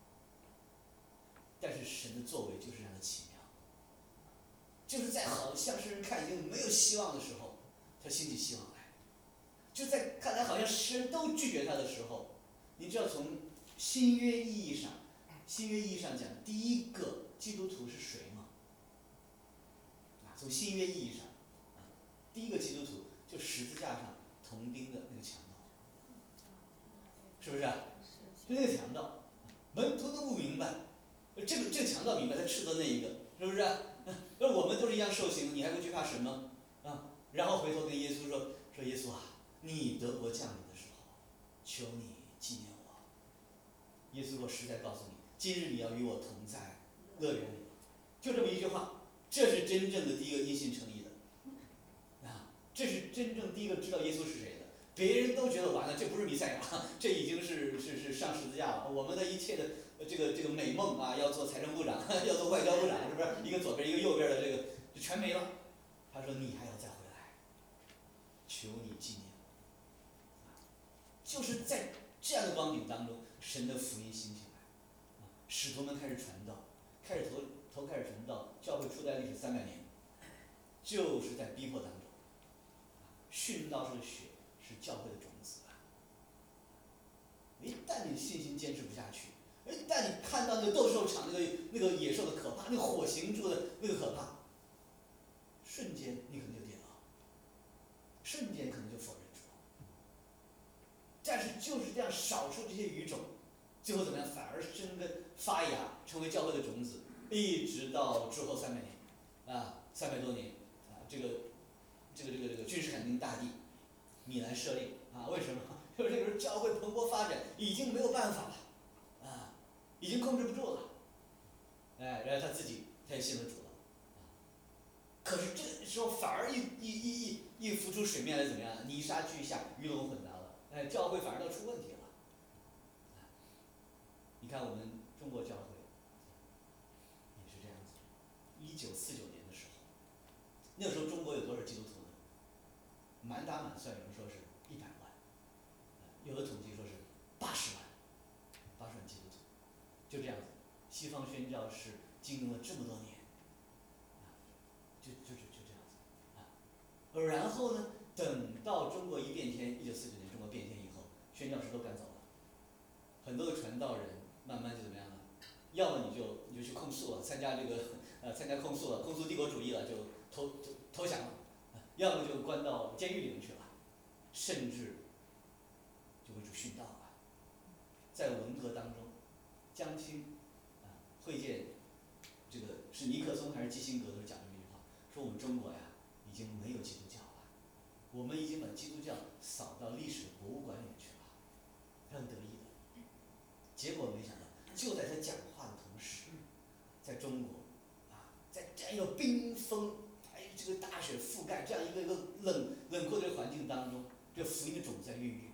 但是神的作为就是这样的奇妙，就是在好像世人看已经没有希望的时候，他兴起希望来；就在看来好像世人都拒绝他的时候，你知道从新约意义上，新约意义上讲，第一个基督徒是谁吗？啊，从新约意义上，啊，第一个基督徒就十字架上铜钉的那个强盗，是不是？就那个强盗，门徒都不明白，这个这个强盗明白，他斥责那一个，是不是？那我们都是一样受刑，你还不惧怕神吗？啊，然后回头跟耶稣说说耶稣啊，你德国降临的时候，求你纪念我。耶稣说实在告诉你，今日你要与我同在乐园里，就这么一句话，这是真正的第一个因信称义的，啊，这是真正第一个知道耶稣是谁的。别人都觉得完了，这不是弥赛亚，这已经是是是上十字架了。我们的一切的这个这个美梦啊，要做财政部长，要做外交部长，是不是？一个左边一个右边的这个就全没了。他说你还要再回来，求你纪念我。就是在这样的光景当中，神的福音兴起来，啊，使徒们开始传道，开始头头开始传道，教会初代历史三百年，就是在逼迫当中。殉道是血，是教会的种子啊！一旦你信心坚持不下去，一旦你看到那个斗兽场那个那个野兽的可怕，那个火刑柱的那个可怕，瞬间你可能就跌倒，瞬间可能就否认主。但是就是这样少数这些语种，最后怎么样？反而生根发芽，成为教会的种子，一直到之后三百年，啊，三百多年，啊，这个这个这个这个君士坦丁大帝。米兰设立啊，为什么？就是这个时候教会蓬勃发展，已经没有办法了，啊，已经控制不住了，哎，然后他自己他也信了主了，啊，可是这个时候反而一一一一一浮出水面来怎么样？泥沙俱下，鱼龙混杂了，哎，教会反而都出问题了，啊，你看我们中国教会也是这样子，一九四九年的时候，那个时候中国有多少基督徒呢？满打满算，有人说是一百万，有的统计说是八十万，八十万基督徒，就这样子。西方宣教士经营了这么多年，啊，就就是就这样子，啊，而然后呢，等到中国一变天，一九四九年中国变天以后，宣教士都赶走了，很多的传道人慢慢就怎么样了？要么你就你就去控诉了，参加这个呃参加控诉了，控诉帝国主义了，就投投投降了。要么就关到监狱里面去了，甚至就为主殉道了。在文革当中，江青啊会见这个是尼克松还是基辛格都讲这么一句话，说我们中国呀已经没有基督教了，我们已经把基督教扫到历史博物馆里面去了，他很得意的。结果没想到，就在他讲话的同时，在中国啊，在这样一个冰封。哎，这个大雪覆盖这样一个一个冷冷酷的环境当中，这个福音的种子在孕育。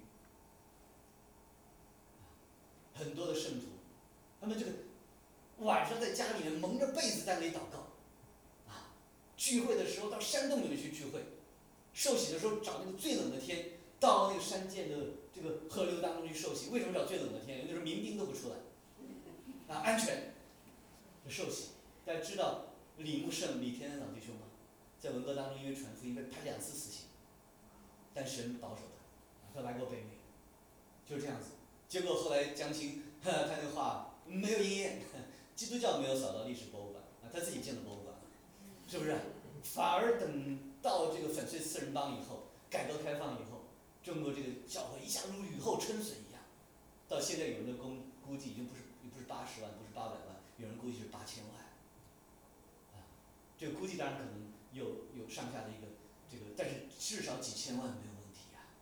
很多的圣徒，他们这个晚上在家里面蒙着被子在那里祷告，啊，聚会的时候到山洞里面去聚会，受洗的时候找那个最冷的天，到那个山涧的这个河流当中去受洗。为什么找最冷的天？因为那时候民兵都不出来，啊，安全，受洗。大家知道李木胜、李天恩老弟兄吗？在文革当中，因为传福音被判两次死刑，但神保守他，他来过北美， 就这样子。结果后来江青他那个话没有应验，基督教没有扫到历史博物馆啊，他自己建了博物馆，是不是？反而等到这个粉碎四人帮以后，改革开放以后，中国这个教会一下如雨后春笋一样，到现在有人的估估计已经不是不是八十万，不是八百万，有人估计是八千万。啊，这个估计当然可能有有上下的一个这个，但是至少几千万没有问题呀、啊。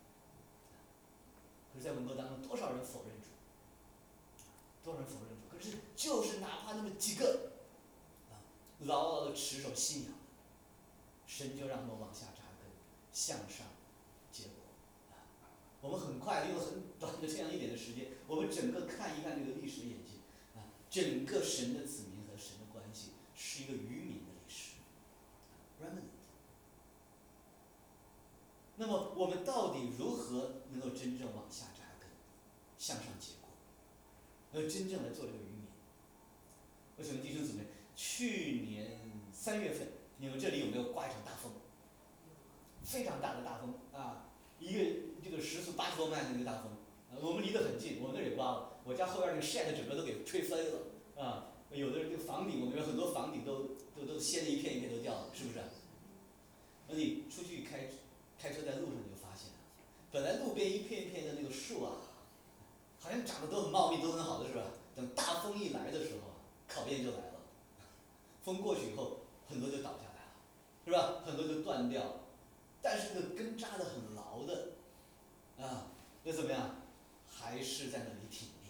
可是，在文革当中，多少人否认主？多少人否认主？可是就是哪怕那么几个，啊，牢牢的持守信仰的，神就让他们往下扎根，向上结果。啊，我们很快用很短的这样一点的时间，我们整个看一看这个历史的演进，啊，整个神的子民和神的关系是一个渔民的历史 ，remnant。那么我们到底如何能够真正往下扎根，向上结果，能够真正来做这个渔民？我请问弟兄姊妹，去年三月份，你们这里有没有刮一场大风？非常大的大风啊！一个这个时速八十多迈的那个大风，啊，我们离得很近，我们那儿也刮了，我家后院那个 shed 整个都给吹飞了啊！有的这个房顶，我们有很多房顶都都都掀得一片一片都掉了，是不是？那你出去开开车在路上你就发现了，本来路边一片一片的那个树啊，好像长得都很茂密，都很好的是吧？等大风一来的时候，考验就来了。风过去以后，很多就倒下来了，是吧？很多就断掉了，但是这个根扎得很牢的，啊，那怎么样？还是在那里挺立。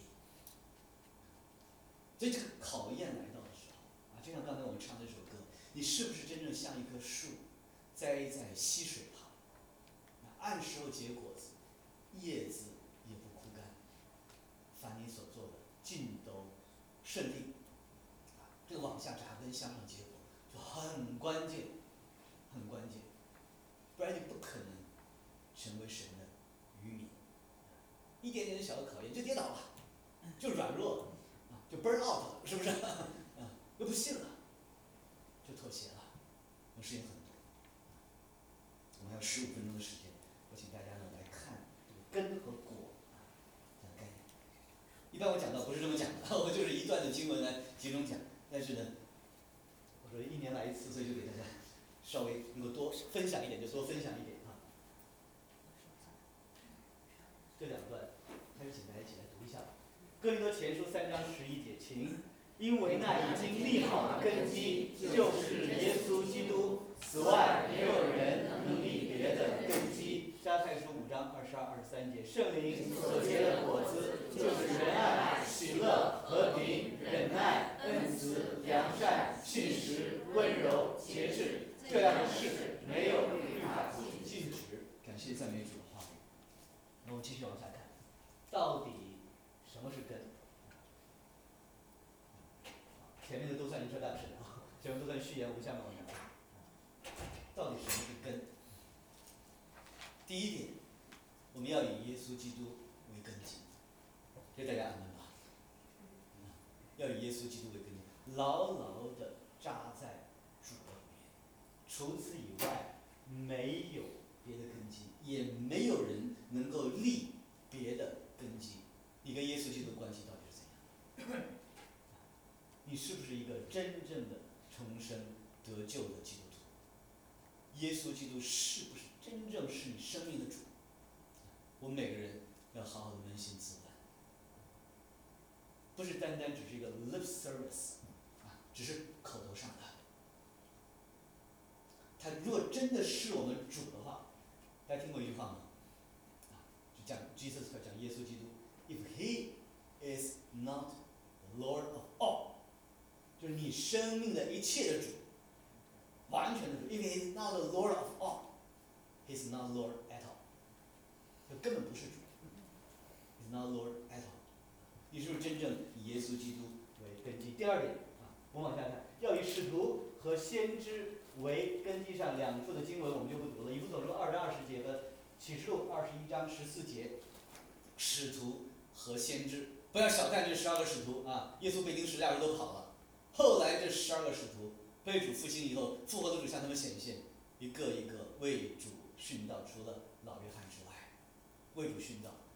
所以这个考验来到的时候，啊，就像刚才我们唱的这首歌，你是不是真正像一棵树，栽在溪水旁，按时候结果子，叶子也不枯干，凡你所做的尽都顺利。啊，这个往下扎根向上结果就很关键，很关键，不然你不可能成为神的渔民。一点点的小的考验就跌倒了，就软弱了，啊，就 burn out 了，是不是？啊，又不信了，就妥协了。我们事情很多，我们还有十五分钟的时间，我请大家呢来看这个根和果啊这样的概念。一般我讲到不是这么讲的，我就是一段的经文来集中讲，但是呢，我说一年来一次，所以就给大家稍微能够多分享一点，就多分享一点啊。这两段，还是请大家一起来读一下吧。哥林多前书三章十一节，请。因为那已经立好的根基就是耶稣基督，此外没有人能立别的根基。加太书五章二十二、二十三节，圣灵所结的果子就是仁爱、喜乐、和平、忍耐、恩慈、良善、信实、温柔、节制。这样的事没有律法禁止。感谢赞美主的话语。那我们继续往下看，到底什么是根？前面的都算一车大神啊，前面都算序言无相往来。到底什么是根？第一点，我们要以耶稣基督为根基，这大家安门吧？要以耶稣基督为根基，牢牢地扎在主里面。除此以外，没有别的根基，也没有人能够立别的根基。你跟耶稣基督的关系到底是怎样的？你是不是一个真正的重生得救的基督徒？耶稣基督是不是真正是你生命的主？我们每个人要好好的扪心自问，不是单单只是一个 lip service， 啊，只是口头上的。他如果真的是我们主的话，大家听过一句话吗？啊，就讲 Jesus 讲耶稣基督 ，If He is not the Lord of all， 就是你生命的一切的主，完全的主。If He is not the Lord of all，He is not Lord at all， 他根本不是主。He is not Lord at all。你是不是真正以耶稣基督为根基？第二点啊，我们往下看，要以使徒和先知为根基上两处的经文我们就不读了，以弗所书二章二十节和启示录二十一章十四节，使徒和先知，不要小看这十二个使徒啊！耶稣被钉十字架都跑了，后来这十二个使徒被主复兴以后，复活的主向他们显现，一个一个为主殉道，除了老约翰之外，为主殉道，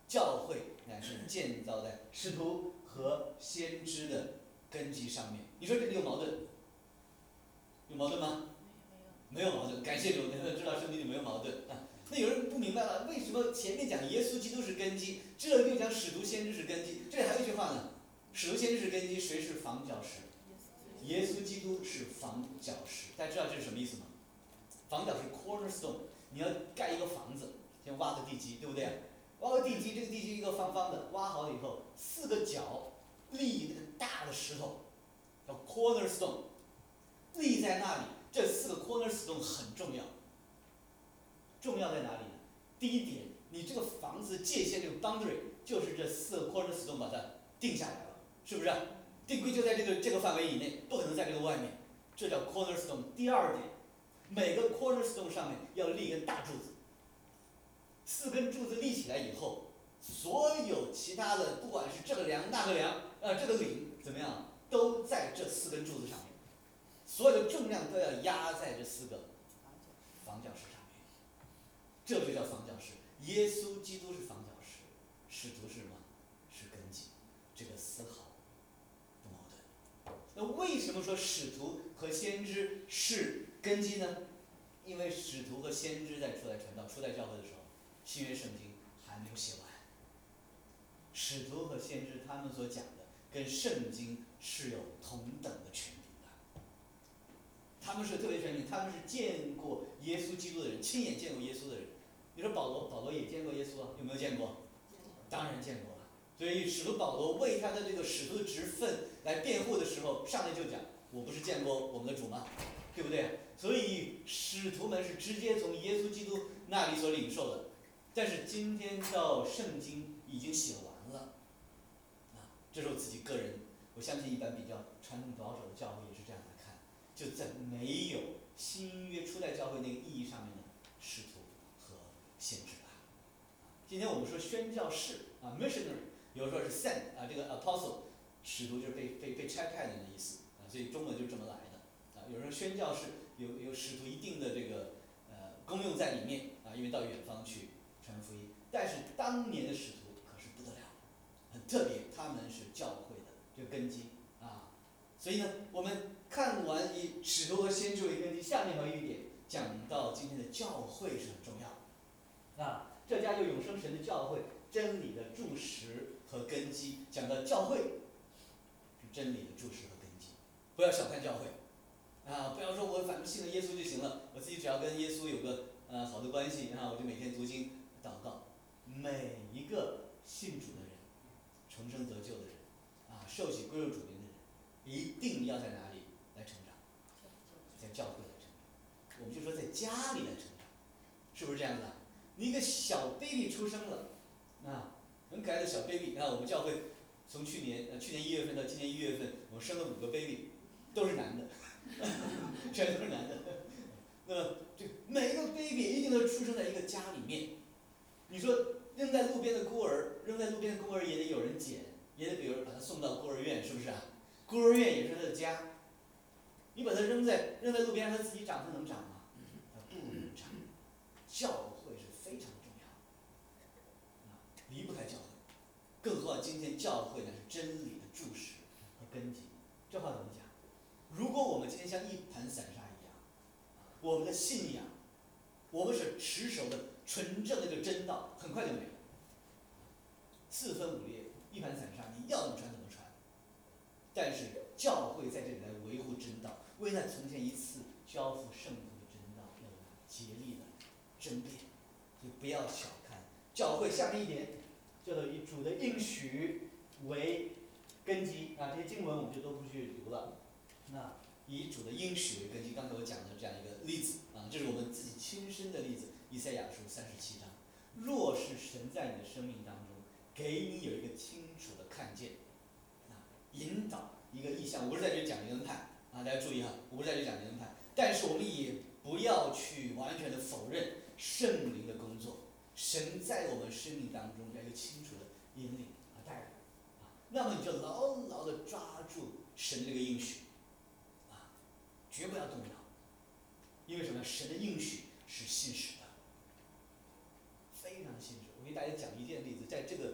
教会乃是建造在使徒和先知的根基上面。你说这里有矛盾？有矛盾吗？没有矛盾，感谢主，知道圣经里没有矛盾啊。那有人不明白了，为什么前面讲耶稣基督是根基，这又讲使徒先知是根基？这里还有一句话呢，使徒先知是根基，谁是房角石？耶稣基督是房角石。大家知道这是什么意思吗？房角是 cornerstone， 你要盖一个房子，先挖个地基，对不对？挖个地基，这个地基一个方方的，挖好了以后，四个角立那个大的石头，叫 cornerstone， 立在那里。这四个 cornerstone 很重要，重要在哪里呢？第一点，你这个房子界限这个 boundary 就是这四个 cornerstone 把它定下来了，是不是？定规就在这个这个范围以内，不可能在这个外面，这叫 cornerstone。第二点，每个 cornerstone 上面要立一根大柱子，四根柱子立起来以后，所有其他的不管是这个梁那个梁，呃这个岭怎么样，都在这四根柱子上面。所有的重量都要压在这四个房角石上面，这就叫房角石。耶稣基督是房角石，使徒是什么？是根基，这个丝毫不矛盾。那为什么说使徒和先知是根基呢？因为使徒和先知在出来传道、初代教会的时候，新约圣经还没有写完。使徒和先知他们所讲的跟圣经是有同等的权柄的。他们是特别权柄，他们是见过耶稣基督的人，亲眼见过耶稣的人。你说保罗，保罗也见过耶稣啊？有没有见过？当然见过了。所以使徒保罗为他的这个使徒的职分来辩护的时候，上来就讲：“我不是见过我们的主吗？对不对？”所以使徒们是直接从耶稣基督那里所领受的。但是今天到圣经已经写完了，啊，这是我自己个人，我相信一般比较传统保守的教会也是这样来看，就在没有新约初代教会那个意义上面的使徒和先知了。今天我们说宣教士啊 ，missionary， 有时候是 sent 啊，这个 apostle， 使徒就是被被被差派的意思啊，所以中文就是这么来的啊。有时候宣教士有有使徒一定的这个呃功用在里面啊，因为到远方去传福音。但是当年的使徒可是不得了，很特别，他们是教会的这个根基啊。所以呢，我们看完以使徒和先知为根基，下面还有一点讲到今天的教会是很重要的啊。这家就永生神的教会，真理的柱石和根基。讲到教会是真理的柱石和根基，不要小看教会啊！不要说我反正信了耶稣就行了，我自己只要跟耶稣有个呃好的关系，然后我就每天读经祷告。每一个信主的人，重生得救的人，啊，受洗归入主名的人，一定要在哪里来成长？在教会来成长。我们就说在家里来成长，是不是这样子啊？你一个小 baby 出生了，啊，很可爱的小 baby，啊，我们教会从去年呃去年一月份到今年一月份，我们生了五个 baby， 都是男的，全都是男的。那么这每一个 baby 一定都出生在一个家里面。你说扔在路边的孤儿，扔在路边的孤儿也得有人捡，也得有人把他送到孤儿院，是不是啊？孤儿院也是他的家。你把它扔在扔在路边，让它自己长，它能长吗？它不能长。教会是非常重要的，啊，离不开教会。更何况今天教会呢是真理的柱石和根基。这话怎么讲？如果我们今天像一盘散沙一样，我们的信仰，我们是持守的纯正的这个真道，很快就没了。四分五裂，一盘散沙，你要怎么传怎么传。但是教会在这里来维护真道，为那从前一次交付圣徒的真道，要竭力的争辩。所以不要小看教会。下面一点叫做以主的应许为根基啊，这些经文我们就都不去读了。那以主的应许为根基，刚才我讲的这样一个例子啊，这是我们自己亲身的例子。以赛亚书三十七章，若是神在你的生命当中给你有一个清楚的看见，啊，引导一个意向，我不是在这里讲灵恩派啊，大家注意哈，我不是在这里讲灵恩派，但是我们也不要去完全的否认圣灵的工作。神在我们生命当中要有清楚的引领和带领啊，那么你就牢牢的抓住神这个应许啊，绝不要动摇。因为什么？神的应许是信实的，非常信实。我给大家讲一件例子，在这个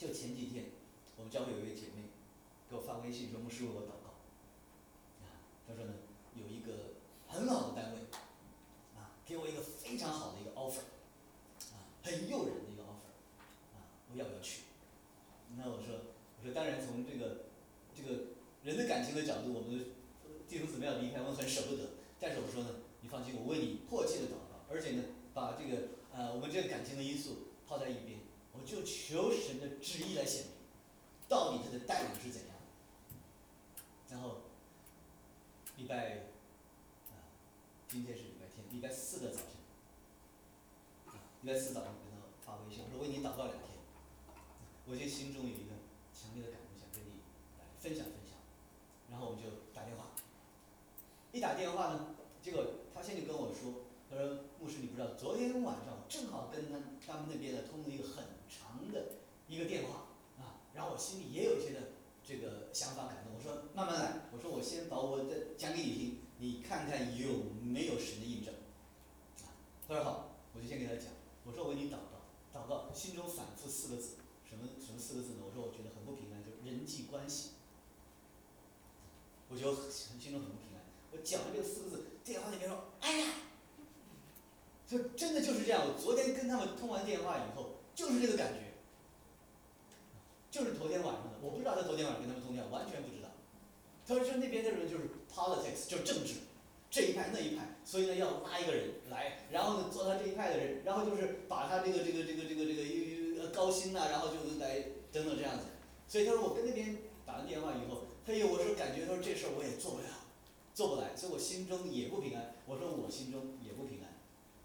就前几天，我们教会有一位姐妹给我发微信说，牧师为我祷告。啊，她说呢，有一个很好的单位，啊，给我一个非常好的一个 offer， 啊，很诱人的一个 offer， 啊，我要不要去？那我说，我说当然从这个这个人的感情的角度，我们弟兄姊妹要离开，我们很舍不得。但是我说呢，你放心，我为你迫切的祷告，而且呢，把这个呃我们这个感情的因素抛在一边，我就求神的旨意来显明，到底他的带领是怎样的。然后礼拜啊，今天是礼拜天，礼拜四的早晨，啊，礼拜四早上我跟他发微信，我说为你祷告两天，我就心中有一个强烈的感动，想跟你来分享分享。然后我们就打电话，一打电话呢，结果他先就跟我说，他说牧师你不知道，昨天晚上正好跟他他们那边呢通了一个很长的一个电话啊，然后我心里也有一些的这个想法感动，我说慢慢来，我说我先把我的讲给你听，你看看有没有神的印证，啊，他说好，我就先给他讲，我说我为你祷告，祷告心中反复四个字，什么什么四个字呢？我说我觉得很不平安，就是人际关系。我觉得心中很不平安。我讲了这四个字，电话那边说：“哎呀，就真的就是这样。我昨天跟他们通完电话以后，就是这个感觉，就是头天晚上的。我不知道他头天晚上跟他们通电话，完全不知道。他说就那边的人就是 politics， 就是政治，这一派那一派，所以呢要拉一个人来，然后呢做他这一派的人，然后就是把他这个这个这个这个这个高薪呐、啊，然后就来等等这样子。所以他说我跟那边打完电话以后。”嘿呦，我说感觉他说这事儿我也做不了，做不来，所以我心中也不平安。我说我心中也不平安。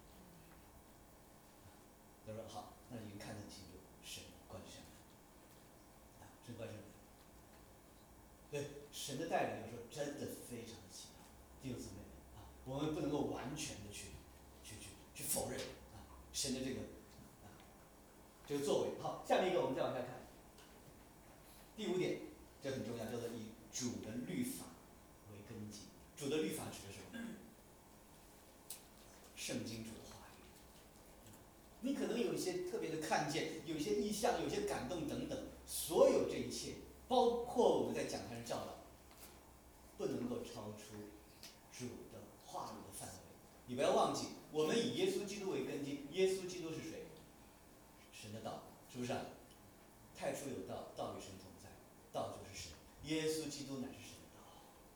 他说好，那你看得很清楚，神关上门，啊，神关上门。对，神的带领有时候真的非常的奇妙，弟兄姊妹啊，我们不能够完全的去去去去否认啊神的这个啊这个作为。好，下面一个我们再往下看，第五点，这很重要，叫做以主的律法为根基。主的律法指的是什么？圣经主的话语。你可能有一些特别的看见，有一些意象，有一些感动等等，所有这一切，包括我们在讲台上教导，不能够超出主的话语的范围。你不要忘记，我们以耶稣基督为根基，耶稣基督是谁？神的道，是不是啊？太初有道，道与神同在，道就是神，耶稣基督乃是神的道。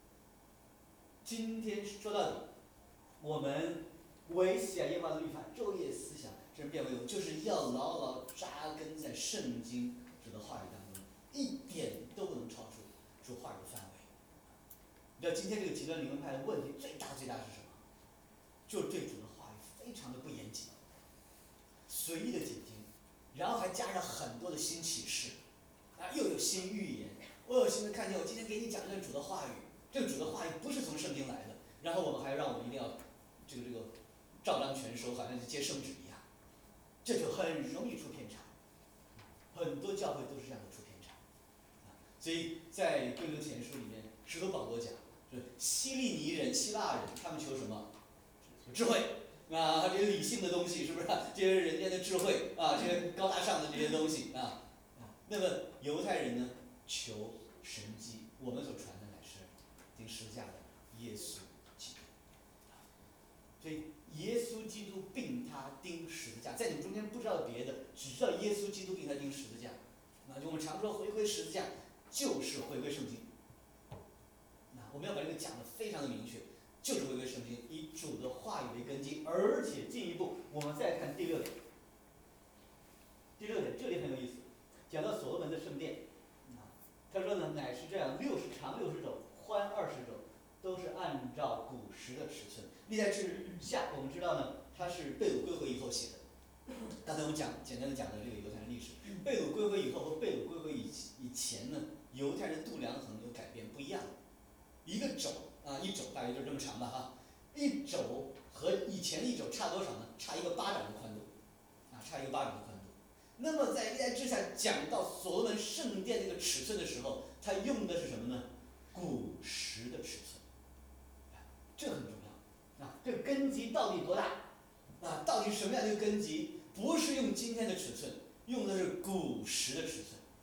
今天说到底，我们维系啊耶和华的律法，昼夜思想，这变为有，就是要牢牢扎根在圣经主的话语当中，一点都不能超出主话语的范围。你知道今天这个极端灵恩派的问题最大最大是什么？就是对主的话语非常的不严谨，随意的解经，然后还加上很多的新启示，啊，又有新预言，我有新的看见。我今天给你讲这个主的话语，这个主的话语不是从圣经来的，然后我们还让我们一定要这个这个照单全收，好像是接圣旨一样，这就很容易出偏差。很多教会都是这样的出偏差，啊，所以在哥林多前书里面，使徒保罗讲，就是希利尼人、希腊人，他们求什么？智慧啊，这些理性的东西，是不是？这些人间的智慧啊，这些高大上的这些东西啊。那么犹太人呢，求神迹，我们所传的乃是钉十字架的耶稣基督。所以耶稣基督并他钉十字架，在你们中间不知道别的，只知道耶稣基督并他钉十字架。那就我们常说回归十字架，就是回归圣经。那我们要把这个讲得非常的明确，就是回归圣经，以主的话语为根基，而且进一步，我们再看第六点。第六点，这里很有意思，讲到所罗门的圣殿，啊，他说呢，乃是这样，六十长六十肘，宽二十肘，都是按照古时的尺寸。历代志下，我们知道呢，它是被掳归回以后写的。刚才我们讲简单的讲的这个犹太人历史，被掳归回以后和被掳归回以以前呢，犹太人度量衡有改变，不一样。一个肘啊，一肘大约就这么长吧哈，一肘和以前一肘差多少呢？差一个巴掌的宽度，啊，差一个巴掌的宽度。那么在历代志下讲到所罗门圣殿这个尺寸的时候，他用的是什么呢？古时的尺寸，这很重要。啊，这个根基到底多大？啊，到底什么样的一个根基？不是用今天的尺寸，用的是古时的尺寸。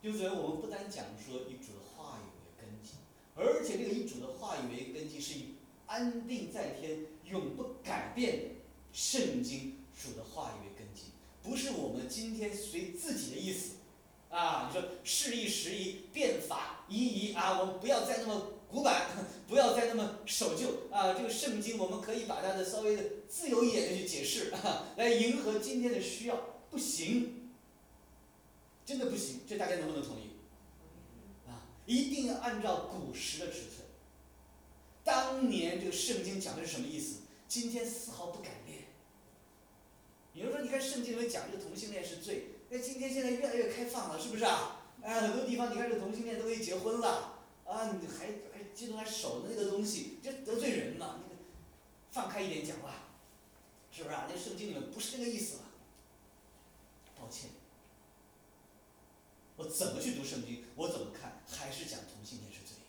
就所以我们不单讲说以主的话语为根基，而且这个以主的话语为根基是以安定在天、永不改变的圣经主的话语为根基，不是我们今天随自己的意思啊，你说是一时宜，变法宜宜啊，我们不要再那么古板，不要再那么守旧啊。这个圣经我们可以把它的稍微的自由一点的去解释，啊，来迎合今天的需要，不行，真的不行，这大家能不能同意？啊，一定要按照古时的尺寸。当年这个圣经讲的是什么意思？今天丝毫不改变。比如说，你看圣经里面讲这个同性恋是罪，那今天现在越来越开放了，是不是啊？哎，很多地方你看这同性恋都可以结婚了，啊，你还还基督还守那个东西，这得罪人嘛？那个放开一点讲吧，是不是啊？那圣经里面不是这个意思了。抱歉，我怎么去读圣经，我怎么看，还是讲同性恋是罪。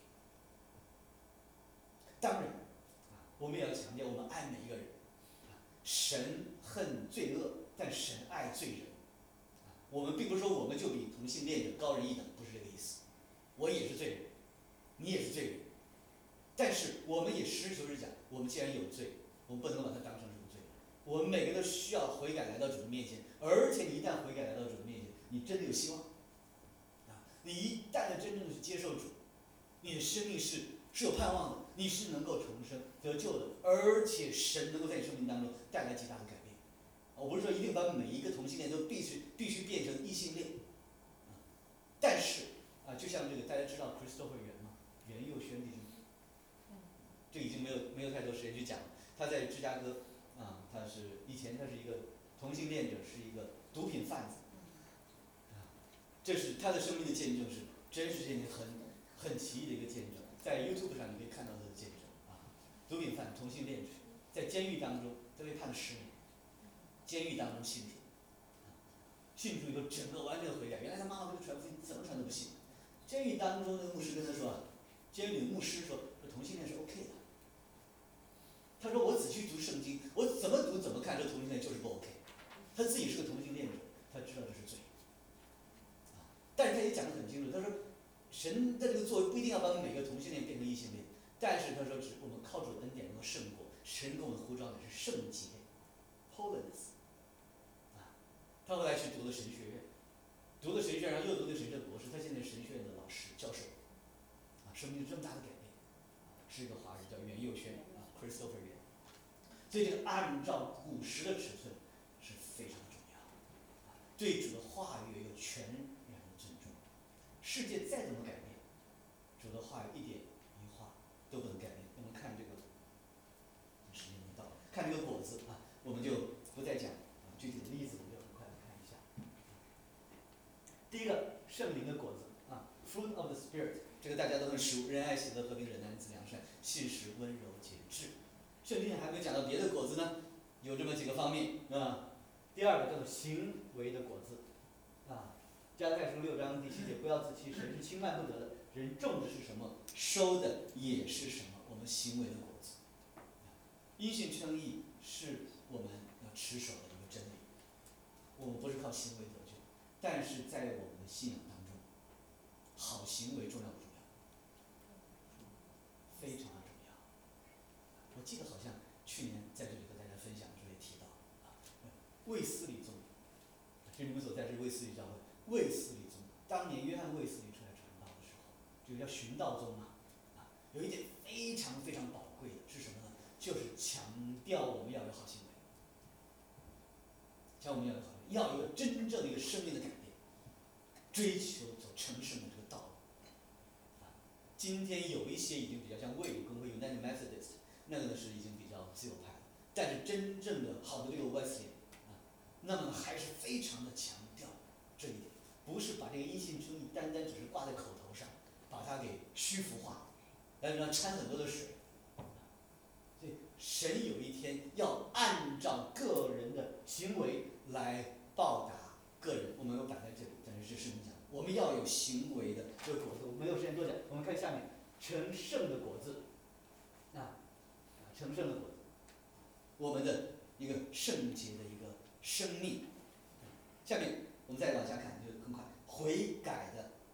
当然，我们也要强调，我们爱每一个人。神恨罪恶，但神爱罪人。我们并不是说我们就比同性恋者高人一等，不是这个意思。我也是罪人，你也是罪人，但是我们也实事求是讲，我们既然有罪，我们不能把它当成什么罪。我们每个人都需要悔改来到主的面前，而且你一旦悔改来到主的面前，你真的有希望。啊，你一旦真正的去接受主，你的生命是是有盼望的，你是能够重生得救的，而且神能够在你生命当中带来极大的改变。我不是说一定把每一个同性恋都必须必须变成异性恋，啊，但是啊，就像这个大家知道 Christopher 袁嘛，袁佑轩弟兄，这已经没有没有太多时间去讲了。他在芝加哥啊，他是以前他是一个同性恋者，是一个毒品贩子，啊，这是他的生命的见证，是真实见证，很很奇异的一个见证，在 YouTube 上你可以看到他的见证啊，毒品贩同性恋者，在监狱当中都被判了十年。监狱当中信主，信主以后整个完全的悔改。原来他妈妈给他传福音，怎么传都不信。监狱当中那个牧师跟他说，监狱里的牧师说，说同性恋是 OK 的。他说我只去读圣经，我怎么读怎么看，这同性恋就是不 OK。他自己是个同性恋者，他知道这是罪。啊，但是他也讲得很清楚，他说神的这个作为不一定要把每个同性恋变成异性恋，但是他说只我们靠主的恩典能够胜过。神给我们呼召的是圣洁 ，holiness。他后来去读了神学院，读了神学院，然后又读了神学博士，他现在是神学院的老师教授，啊，生命这么大的改变，是一个华人叫袁佑轩啊 ，Christopher 袁，所以这个按照古时的尺寸是非常重要，啊，对主的话语有一个全然的尊重，世界再怎么改变，主的话语一点一画都不能改变。我们看这个，时间已经到了，看这个果子啊，我们就不再讲啊具体的例子，我们就很快的看一下。第一个，圣灵的果子啊 ，fruit of the spirit， 这个大家都很熟，仁爱、喜乐、和平、忍耐、慈良、善、信实、温柔、节制。圣经还没有讲到别的果子呢，有这么几个方面啊。第二个叫做行为的果子啊，加拉太书六章第七节，不要自欺，神是轻慢不得的，人种的是什么，收的也是什么，我们行为的果子。因信称义是我们要持守的一个真理，我们不是靠行为得救。但是在我们的信仰当中，好行为重要不重要？非常的重要。我记得好像去年在这里和大家分享的时候也提到啊，卫斯理宗，就你们所在这卫斯理教会，卫斯理宗，当年约翰卫斯理出来传道的时候，这个叫循道宗嘛，啊，有一点非常非常宝贵的是什么呢？就是强调我们要有好行为，强调我们要有好行为，要有一个真正的一个生命的改变。追求走成圣的这个道路，啊，今天有一些已经比较像卫理公会 United Methodist， 那个呢是已经比较自由派了，但是真正的好的这个 Wesley， 啊，那么还是非常的强调这一点，不是把这个因信称义单单只是挂在口头上，把它给虚浮化，然后掺很多的水，所以神有一天要按照个人的行为来报答个人，我们要摆在这里，但是这是你讲，我们要有行为的这个果子。我没有时间多讲，我们看下面，成圣的果子，啊，成圣的果子，我们的一个圣洁的一个生命。下面我们再往下看，就很快，悔改的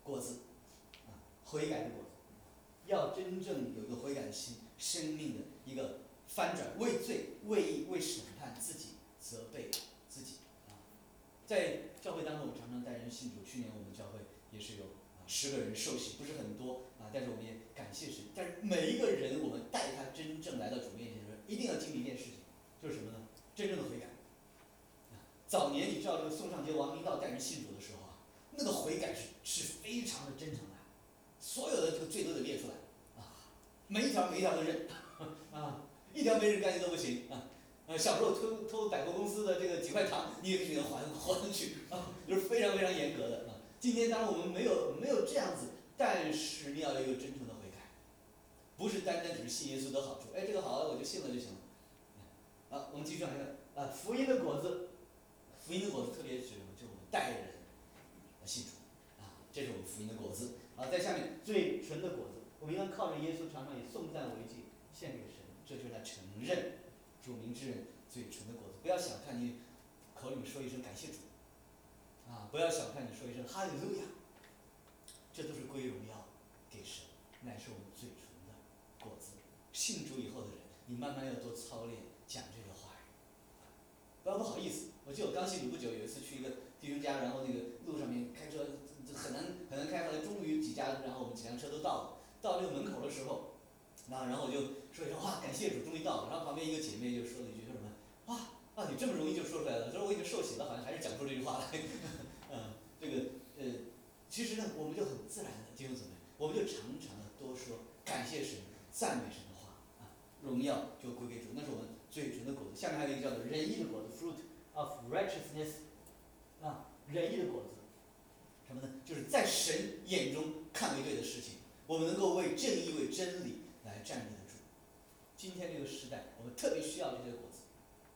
果子，啊，悔改的果子，要真正有一个悔改的心，生命的一个翻转，为罪、为义、为审判自己，责备自己啊。在教会当中，我们常常带人信主。去年我们教会也是有啊十个人受洗，不是很多啊，但是我们也感谢神。但是每一个人，我们带他真正来到主面前的时候，一定要经历一件事情，就是什么呢？真正的悔改。早年你知道这个宋尚杰、王明道带人信主的时候啊，那个悔改是是非常的真诚的，所有的这个罪都得列出来啊，每一条每一条都认啊，一条没认干净都不行啊。呃，小时候偷偷百货公司的这个几块糖，你也必须得还还回去啊，就是非常非常严格的啊。今天当然我们没有没有这样子，但是你要有一个真诚的悔改，不是单单只是信耶稣的好处，哎，这个好了我就信了就行了。啊，我们继续往下看啊，福音的果子。福音的果子特别指就我们带人信主啊，这是我们福音的果子啊。在下面最纯的果子，我们应当靠着耶稣，常常以颂赞为祭献给神，这就是他承认主名之人最纯的果子。不要小看你口里面说一声感谢主啊，不要小看你说一声哈利路亚，这都是归荣耀给神，乃是我们最纯的果子。信主以后的人，你慢慢要多操练讲这个话语。不要不好意思，我记得我刚信主不久，有一次去一个弟兄家，然后那个路上面开车很难很难开，后来终于几家，然后我们几辆车都到了，到这个门口的时候，然后然后我就说一声哇，感谢主，终于到了。然后旁边一个姐妹就说了一句说什么哇啊，你这么容易就说出来了，说我已经受洗了，好像还是讲出这句话来。嗯，这个呃，其实呢，我们就很自然的弟兄姊妹，我们就常常的多说感谢神、赞美神的话啊，荣耀就归给主，那是我们最纯的果子。下面还有一个叫做仁义的果子 ，fruit of righteousness， 啊，仁义的果子，什么呢？就是在神眼中看为对的事情，我们能够为正义、为真理来站立得住。今天这个时代，我们特别需要这些果子。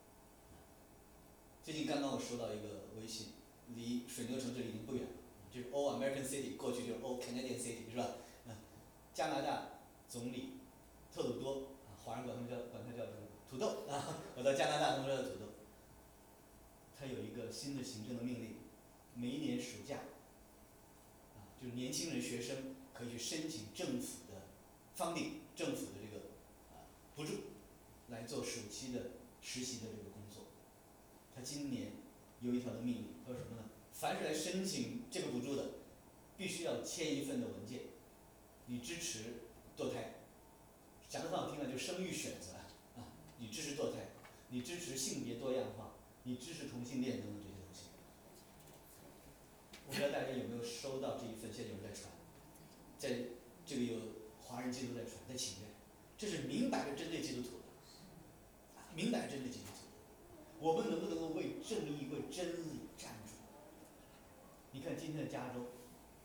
最近刚刚我收到一个微信，离水牛城这里已经不远了，就是 All American City， 过去就是 All Canadian City， 是吧？嗯，加拿大总理特鲁多啊，华人管他们叫管他叫什么土豆啊，我到加拿大他们叫土豆。他有一个新的行政的命令，每一年暑假，啊，就是年轻人学生可以去申请政府的 funding， 政府的这个啊补助，来做暑期的实习的这个工作。他今年有一条的命令，他说什么呢？凡是来申请这个补助的，必须要签一份的文件，你支持堕胎，讲的很好听了，就生育选择啊，你支持堕胎，你支持性别多样化，你支持同性恋等等这些东西。我不知道大家有没有收到这一份，现在有人在传，在这个有华人基督在传，在请愿，这是明摆着针对基督徒的，明摆着针对基督徒的。我们能不能够为正义、为真理站住？你看今天的加州，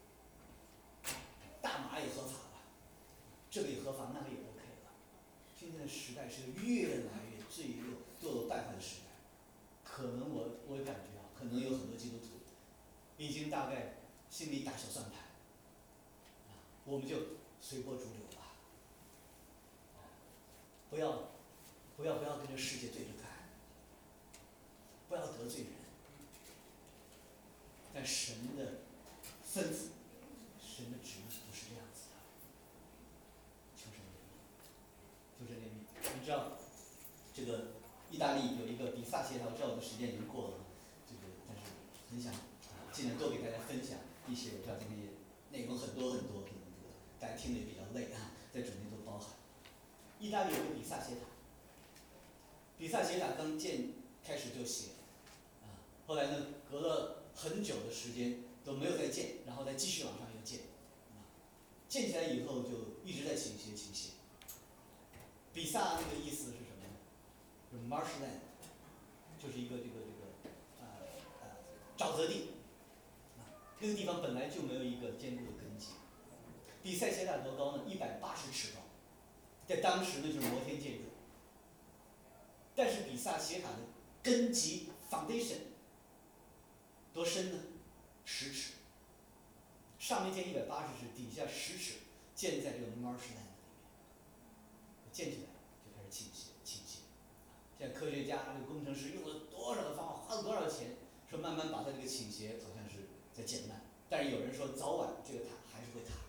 大麻也合法了，这个也合法，那个也 OK 了。今天的时代是个越来越罪恶、堕落败坏的时代，可能我我感觉啊，可能有很多基督徒已经大概心里打小算盘，啊，我们就随波逐流吧，不要不要不要跟这世界对着干，不要得罪人。但神的吩咐，神的旨意不是这样子的，求神怜悯，求神怜悯。你知道，这个意大利有一个比萨斜塔，我知道我的时间已经过了，这个但是很想啊，尽量多给大家分享一些。我知道今天也内容很多很多，可能这个大家听得也比较累啊，在主内都包含。意大利有个比萨斜塔，比萨斜塔刚建开始就写，啊，后来呢，隔了很久的时间都没有再建，然后再继续往上又建，啊，建起来以后就一直在倾斜倾斜。比萨那个意思是什么呢？就是 marshland， 就是一个这个这个呃呃沼泽地，啊，那个地方本来就没有一个坚固的根基。比萨斜塔多高呢？一百八十尺高，在当时呢就是摩天建筑。但是比萨斜塔的根基 foundation 多深呢？十尺，上面建一百八十尺，底下十尺，建在这个 marshland 里面，建起来就开始倾斜倾斜。现在科学家、这个工程师用了多少的方法，花了多少钱，说慢慢把它这个倾斜好像是在减慢， 但是有人说早晚这个塔还是会塌。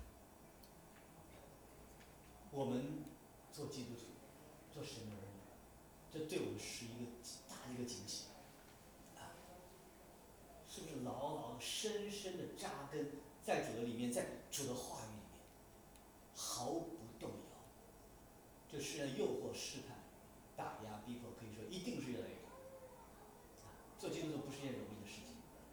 我们做基督徒，做神的儿女，这对我们是一个极大的一个警醒啊！是不是牢牢的、深深的扎根在主的里面，在主的话语里面，毫不动摇？这世人诱惑、试探、打压、逼迫，可以说一定是越来越大。啊，做基督徒不是一件容易的事情。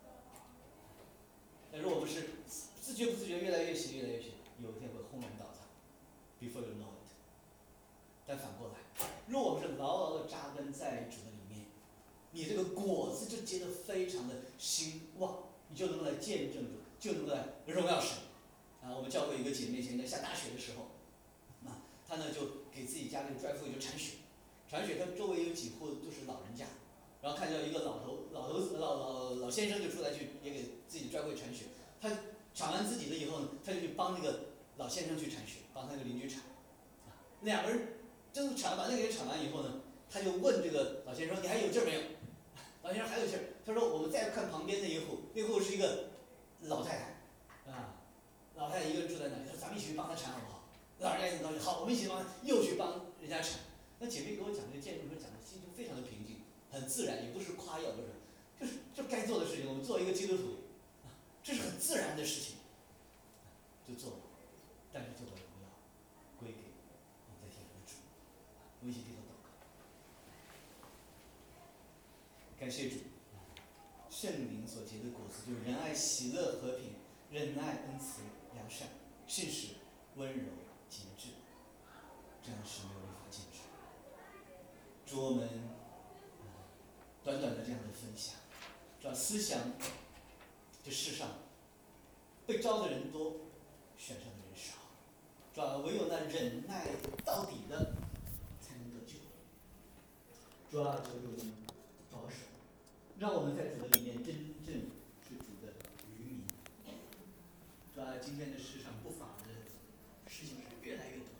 但如果我们是自觉不自觉越来越写，越来越写，有一天会轰然倒塌 ，before you know it。但反过来，如果我们是牢牢的扎根在主的里面，你这个果子就结得非常的兴旺，你就能够来见证主，就能够来荣耀神。啊，我们教会有一个姐妹，现在下大雪的时候，啊，她呢就给自己家里 drive 就铲雪，铲雪，她周围有几户都是老人家，然后看见一个老头老头子老老老先生就出来去也给自己 drive 铲雪，他铲完自己的以后呢，他就去帮那个老先生去铲雪，帮那个邻居铲，啊，两个人正铲把那个人铲完以后呢，他就问这个老先生说：“你还有劲儿没有？”老先生还有劲儿，他说：“我们再看旁边那一户，那户是一个老太太，啊，老太太一个人住在那里，他说咱们一起去帮她铲好不好？”老人家也很高兴，好，我们一起帮，又去帮人家铲。那姐妹给我讲这个见证时候讲的心情非常的平静，很自然，也不是夸耀，就是就是这该做的事情。我们作为一个基督徒，啊，这是很自然的事情，就做了，但是就把荣耀归给我们在天上的主。我们一起低头祷告。感谢主，圣灵所结的果子就是仁爱、喜乐、和平、忍耐、恩慈、良善、信实、温柔、节制，这样是没有办法禁止。主，我们短短的这样的分享，主要思想这世上被招的人多，选上的人少，主要唯有那忍耐到底的才能得救。主要求主您保守，让我们在主的里面真正是主的渔民。主要今天的世上不法的事情是越来越多。